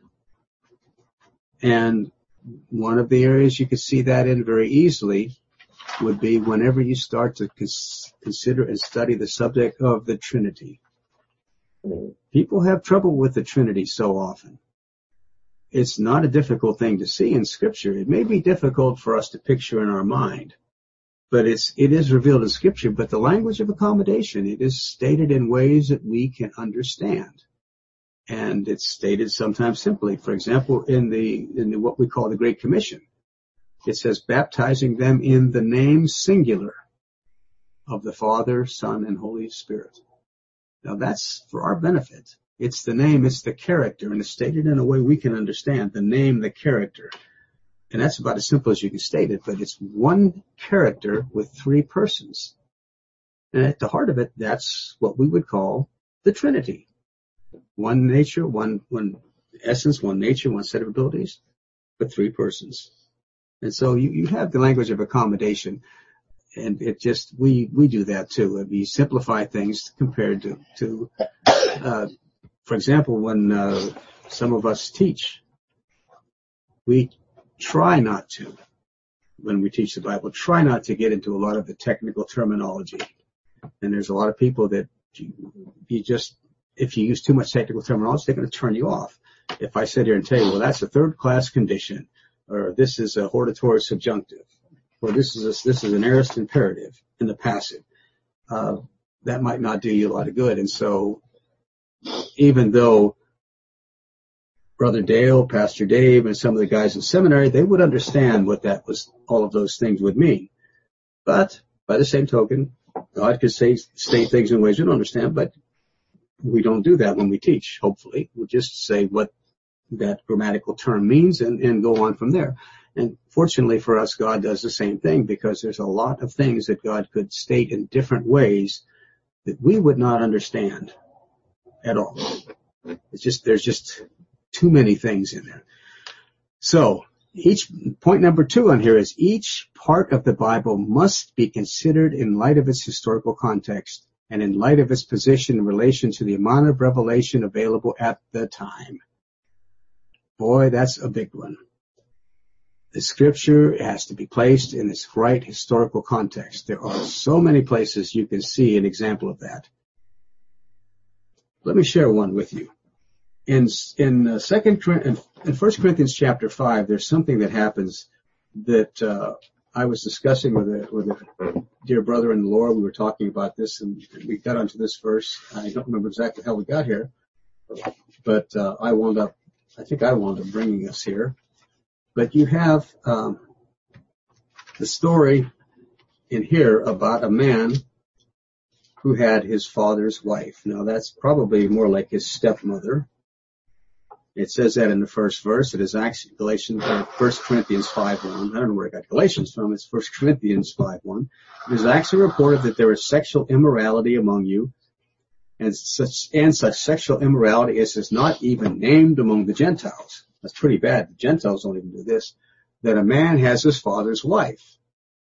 Speaker 1: And one of the areas you could see that in very easily would be whenever you start to cons- consider and study the subject of the Trinity. People have trouble with the Trinity so often. It's not a difficult thing to see in Scripture. It may be difficult for us to picture in our mind, but it's, it is revealed in Scripture. But the language of accommodation, it is stated in ways that we can understand. And it's stated sometimes simply. For example, in the, in the, what we call the Great Commission, it says baptizing them in the name singular of the Father, Son, and Holy Spirit. Now that's for our benefit. It's the name, it's the character, and it's stated in a way we can understand. The name, the character. And that's about as simple as you can state it, but it's one character with three persons. And at the heart of it, that's what we would call the Trinity. One nature, one, one essence, one nature, one set of abilities, but three persons. And so you, you have the language of accommodation. And it just, we, we do that too. We simplify things compared to, to, uh, for example, when, uh, some of us teach, we try not to, when we teach the Bible, try not to get into a lot of the technical terminology. And there's a lot of people that you, you just, if you use too much technical terminology, they're going to turn you off. If I sit here and tell you, well, that's a third-class condition, or this is a hortatory subjunctive, or this is a, this is an aorist imperative in the passive, uh, that might not do you a lot of good. And so, even though Brother Dale, Pastor Dave, and some of the guys in seminary, they would understand what that was, all of those things would mean. But by the same token, God could say, state things in ways we don't understand, but we don't do that when we teach, hopefully. We'll just say what that grammatical term means and, and go on from there. And fortunately for us, God does the same thing, because there's a lot of things that God could state in different ways that we would not understand at all. It's just, there's just too many things in there. So, each point number two on here is each part of the Bible must be considered in light of its historical context and in light of its position in relation to the amount of revelation available at the time. Boy, that's a big one. The scripture has to be placed in its right historical context. There are so many places you can see an example of that. Let me share one with you. In in uh, second in, in First Corinthians chapter five, there's something that happens that uh, I was discussing with a with a dear brother in the Lord. We were talking about this, and we got onto this verse. I don't remember exactly how we got here, but uh, I wound up. I think I wound up bringing us here. But you have um, the story in here about a man who had his father's wife. Now that's probably more like his stepmother. It says that in the first verse. It is actually Galatians, uh, First Corinthians five one. I don't know where I got Galatians from. It's First Corinthians five one. It is actually reported that there is sexual immorality among you, and such and such sexual immorality as is not even named among the Gentiles. That's pretty bad. The Gentiles don't even do this. That a man has his father's wife,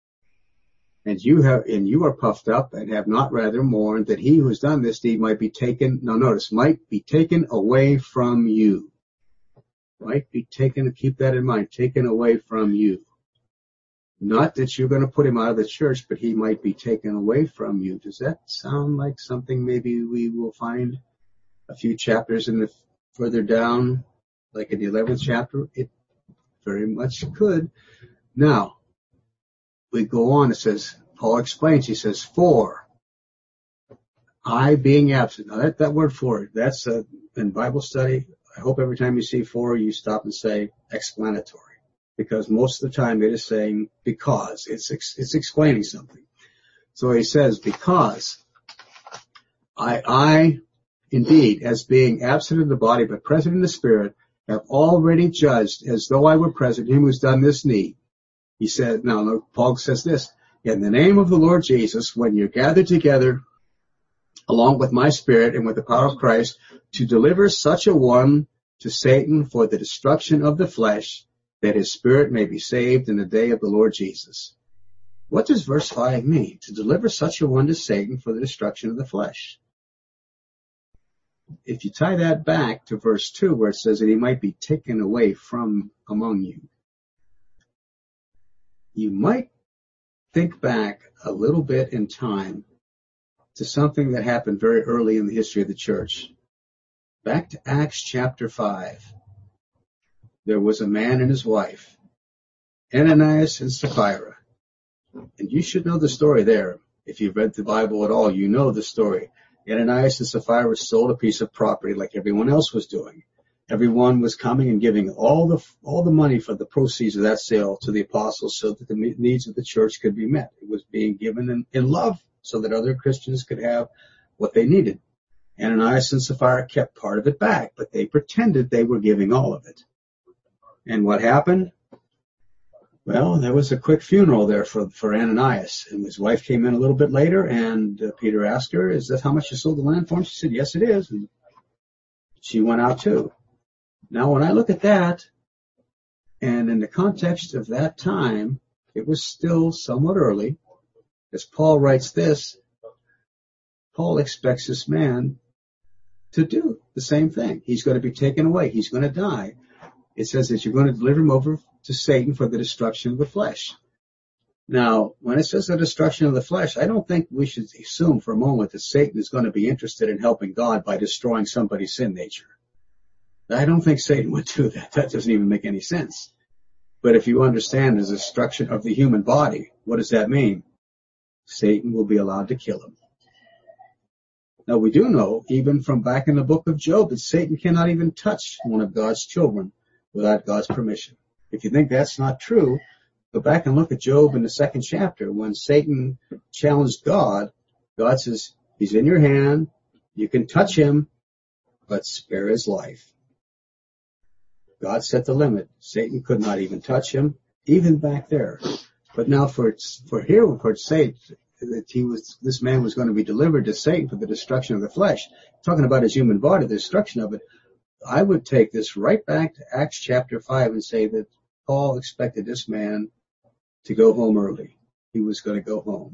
Speaker 1: and you have and you are puffed up and have not rather mourned that he who has done this deed might be taken. Now notice, might be taken away from you. Might be taken, keep that in mind, taken away from you. Not that you're going to put him out of the church, but he might be taken away from you. Does that sound like something maybe we will find a few chapters in the further down, like in the eleventh chapter? It very much could. Now, we go on, it says, Paul explains, he says, for I being absent. Now that, that word for, that's uh, in Bible study. I hope every time you see for, you stop and say explanatory, because most of the time it is saying because. It's it's explaining something. So he says, because I, I indeed, as being absent in the body but present in the spirit, have already judged as though I were present him who's done this deed. He said, now look, Paul says this, in the name of the Lord Jesus, when you're gathered together along with my spirit and with the power of Christ, to deliver such a one to Satan for the destruction of the flesh, that his spirit may be saved in the day of the Lord Jesus. What does verse five mean? To deliver such a one to Satan for the destruction of the flesh. If you tie that back to verse two, where it says that he might be taken away from among you, you might think back a little bit in time to something that happened very early in the history of the church. Back to Acts chapter five. There was a man and his wife, Ananias and Sapphira. And you should know the story there. If you've read the Bible at all, you know the story. Ananias and Sapphira sold a piece of property like everyone else was doing. Everyone was coming and giving all the all the money for the proceeds of that sale to the apostles so that the needs of the church could be met. It was being given in, in love so that other Christians could have what they needed. Ananias and Sapphira kept part of it back, but they pretended they were giving all of it. And what happened? Well, there was a quick funeral there for, for Ananias, and his wife came in a little bit later, and uh, Peter asked her, is that how much you sold the land for him? She said, yes, it is. And she went out too. Now, when I look at that, and in the context of that time, it was still somewhat early. As Paul writes this, Paul expects this man to do the same thing. He's going to be taken away. He's going to die. It says that you're going to deliver him over to Satan for the destruction of the flesh. Now, when it says the destruction of the flesh, I don't think we should assume for a moment that Satan is going to be interested in helping God by destroying somebody's sin nature. I don't think Satan would do that. That doesn't even make any sense. But if you understand the destruction of the human body, what does that mean? Satan will be allowed to kill him. Now, we do know, even from back in the book of Job, that Satan cannot even touch one of God's children without God's permission. If you think that's not true, go back and look at Job in the second chapter. When Satan challenged God, God says, he's in your hand, you can touch him, but spare his life. God set the limit. Satan could not even touch him, even back there. But now for for here, for it to say that he was, this man was going to be delivered to Satan for the destruction of the flesh, talking about his human body, the destruction of it, I would take this right back to Acts chapter five and say that Paul expected this man to go home early. He was going to go home.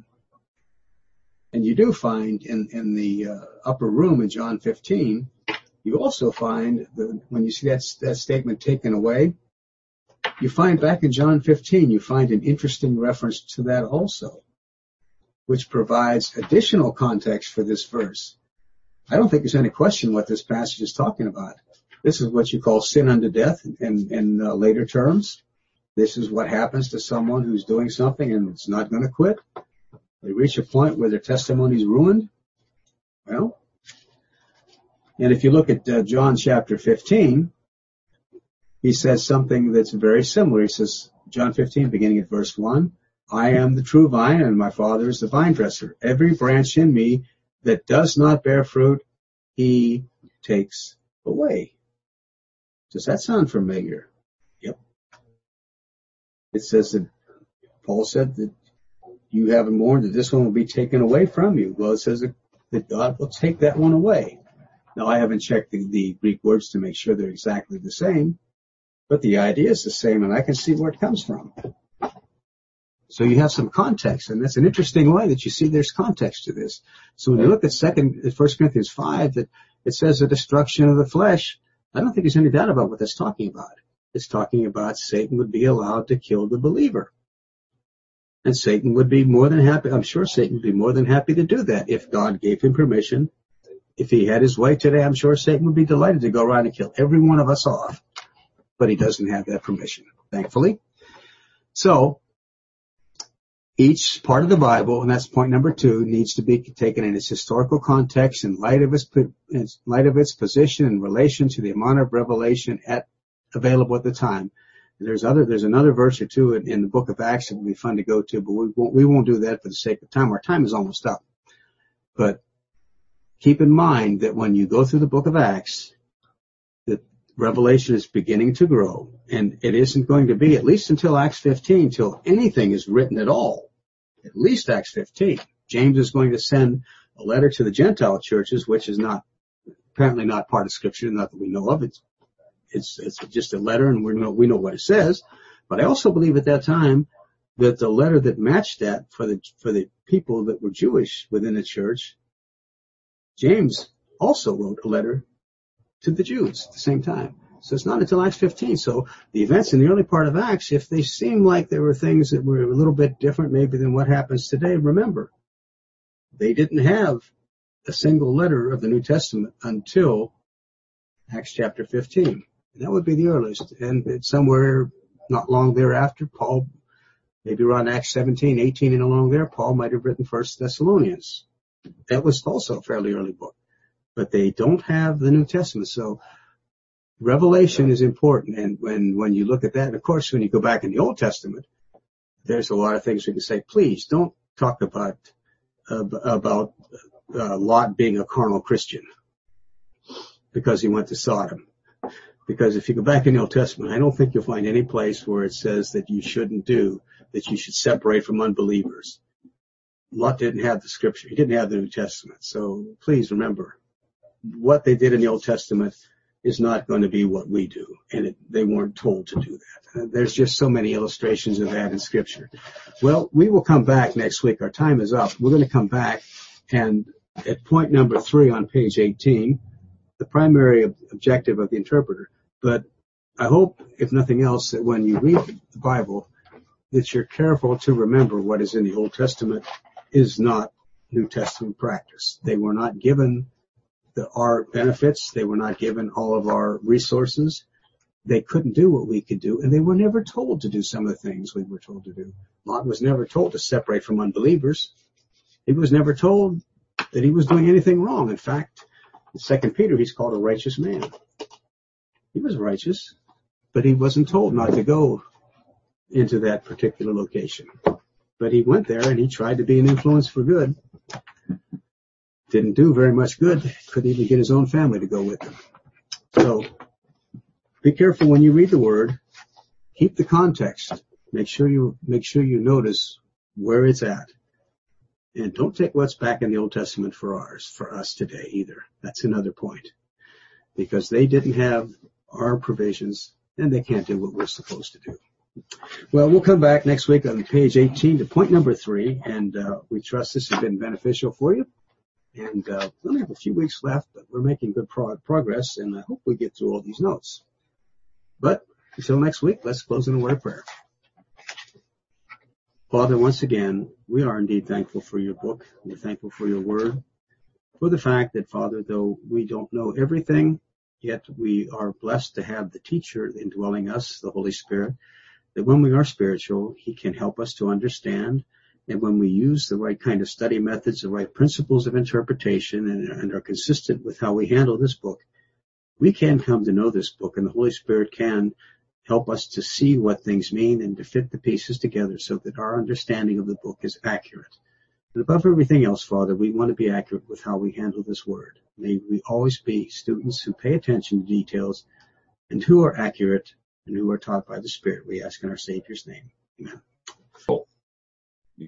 Speaker 1: And you do find in, in the uh, upper room in John fifteen, you also find, the, when you see that, that statement taken away, you find back in John fifteen, you find an interesting reference to that also, which provides additional context for this verse. I don't think there's any question what this passage is talking about. This is what you call sin unto death in, in uh, later terms. This is what happens to someone who's doing something and it's not going to quit. They reach a point where their testimony is ruined. Well, and if you look at uh, John chapter fifteen, he says something that's very similar. He says, John fifteen, beginning at verse one, I am the true vine and my Father is the vine dresser. Every branch in me that does not bear fruit, he takes away. Does that sound familiar? Yep. It says that Paul said that you haven't mourned that this one will be taken away from you. Well, it says that God will take that one away. Now, I haven't checked the, the Greek words to make sure they're exactly the same, but the idea is the same, and I can see where it comes from. So you have some context, and that's an interesting way that you see there's context to this. So when you look at second, at First Corinthians five, that it says the destruction of the flesh, I don't think there's any doubt about what that's talking about. It's talking about Satan would be allowed to kill the believer. And Satan would be more than happy, I'm sure Satan would be more than happy to do that if God gave him permission. If he had his way today, I'm sure Satan would be delighted to go around and kill every one of us off. But he doesn't have that permission, thankfully. So, each part of the Bible, and that's point number two, needs to be taken in its historical context in light of its, in light of its position in relation to the amount of revelation at, available at the time. There's other, there's another verse or two in, in the book of Acts that would be fun to go to, but we won't, we won't do that for the sake of time. Our time is almost up. But keep in mind that when you go through the book of Acts, that revelation is beginning to grow, and it isn't going to be, at least until Acts fifteen, till anything is written at all. At least Acts fifteen. James is going to send a letter to the Gentile churches, which is not, apparently not part of Scripture, not that we know of. It's, it's, it's just a letter, and we know, we know what it says. But I also believe at that time that the letter that matched that for the, for the people that were Jewish within the church, James also wrote a letter to the Jews at the same time. So it's not until Acts fifteen. So the events in the early part of Acts, if they seem like there were things that were a little bit different maybe than what happens today, remember, they didn't have a single letter of the New Testament until Acts chapter fifteen. And that would be the earliest. And somewhere not long thereafter, Paul, maybe around Acts seventeen, eighteen and along there, Paul might have written First Thessalonians. That was also a fairly early book. But they don't have the New Testament. So Revelation is important, and when, when you look at that, and of course, when you go back in the Old Testament, there's a lot of things we can say, please don't talk about, uh, about, uh, Lot being a carnal Christian because he went to Sodom. Because if you go back in the Old Testament, I don't think you'll find any place where it says that you shouldn't do, that you should separate from unbelievers. Lot didn't have the Scripture. He didn't have the New Testament. So please remember, what they did in the Old Testament is not going to be what we do, and it, they weren't told to do that. Uh, there's just so many illustrations of that in Scripture. Well, we will come back next week. Our time is up. We're going to come back, and at point number three on page eighteen, the primary ob- objective of the interpreter. But I hope, if nothing else, that when you read the Bible, that you're careful to remember what is in the Old Testament is not New Testament practice. They were not given the, our benefits. They were not given all of our resources. They couldn't do what we could do, and they were never told to do some of the things we were told to do. Lot was never told to separate from unbelievers. He was never told that he was doing anything wrong. In fact, in Second Peter, he's called a righteous man. He was righteous, but he wasn't told not to go into that particular location. But he went there, and he tried to be an influence for good. Didn't do very much good. Couldn't even get his own family to go with him. So be careful when you read the Word. Keep the context. Make sure you make sure you notice where it's at. And don't take what's back in the Old Testament for ours, for us today either. That's another point. Because they didn't have our provisions, and they can't do what we're supposed to do. Well, we'll come back next week on page eighteen to point number three, and uh, we trust this has been beneficial for you. And uh, we only have a few weeks left, but we're making good pro- progress, and I hope we get through all these notes. But until next week, let's close in a word of prayer. Father, once again, we are indeed thankful for your book. We're thankful for your word, for the fact that, Father, though we don't know everything, yet we are blessed to have the teacher indwelling us, the Holy Spirit, that when we are spiritual, he can help us to understand. And when we use the right kind of study methods, the right principles of interpretation, and, and are consistent with how we handle this book, we can come to know this book, and the Holy Spirit can help us to see what things mean and to fit the pieces together so that our understanding of the book is accurate. And above everything else, Father, we want to be accurate with how we handle this word. May we always be students who pay attention to details and who are accurate and who are taught by the Spirit. We ask in our Savior's name. Amen.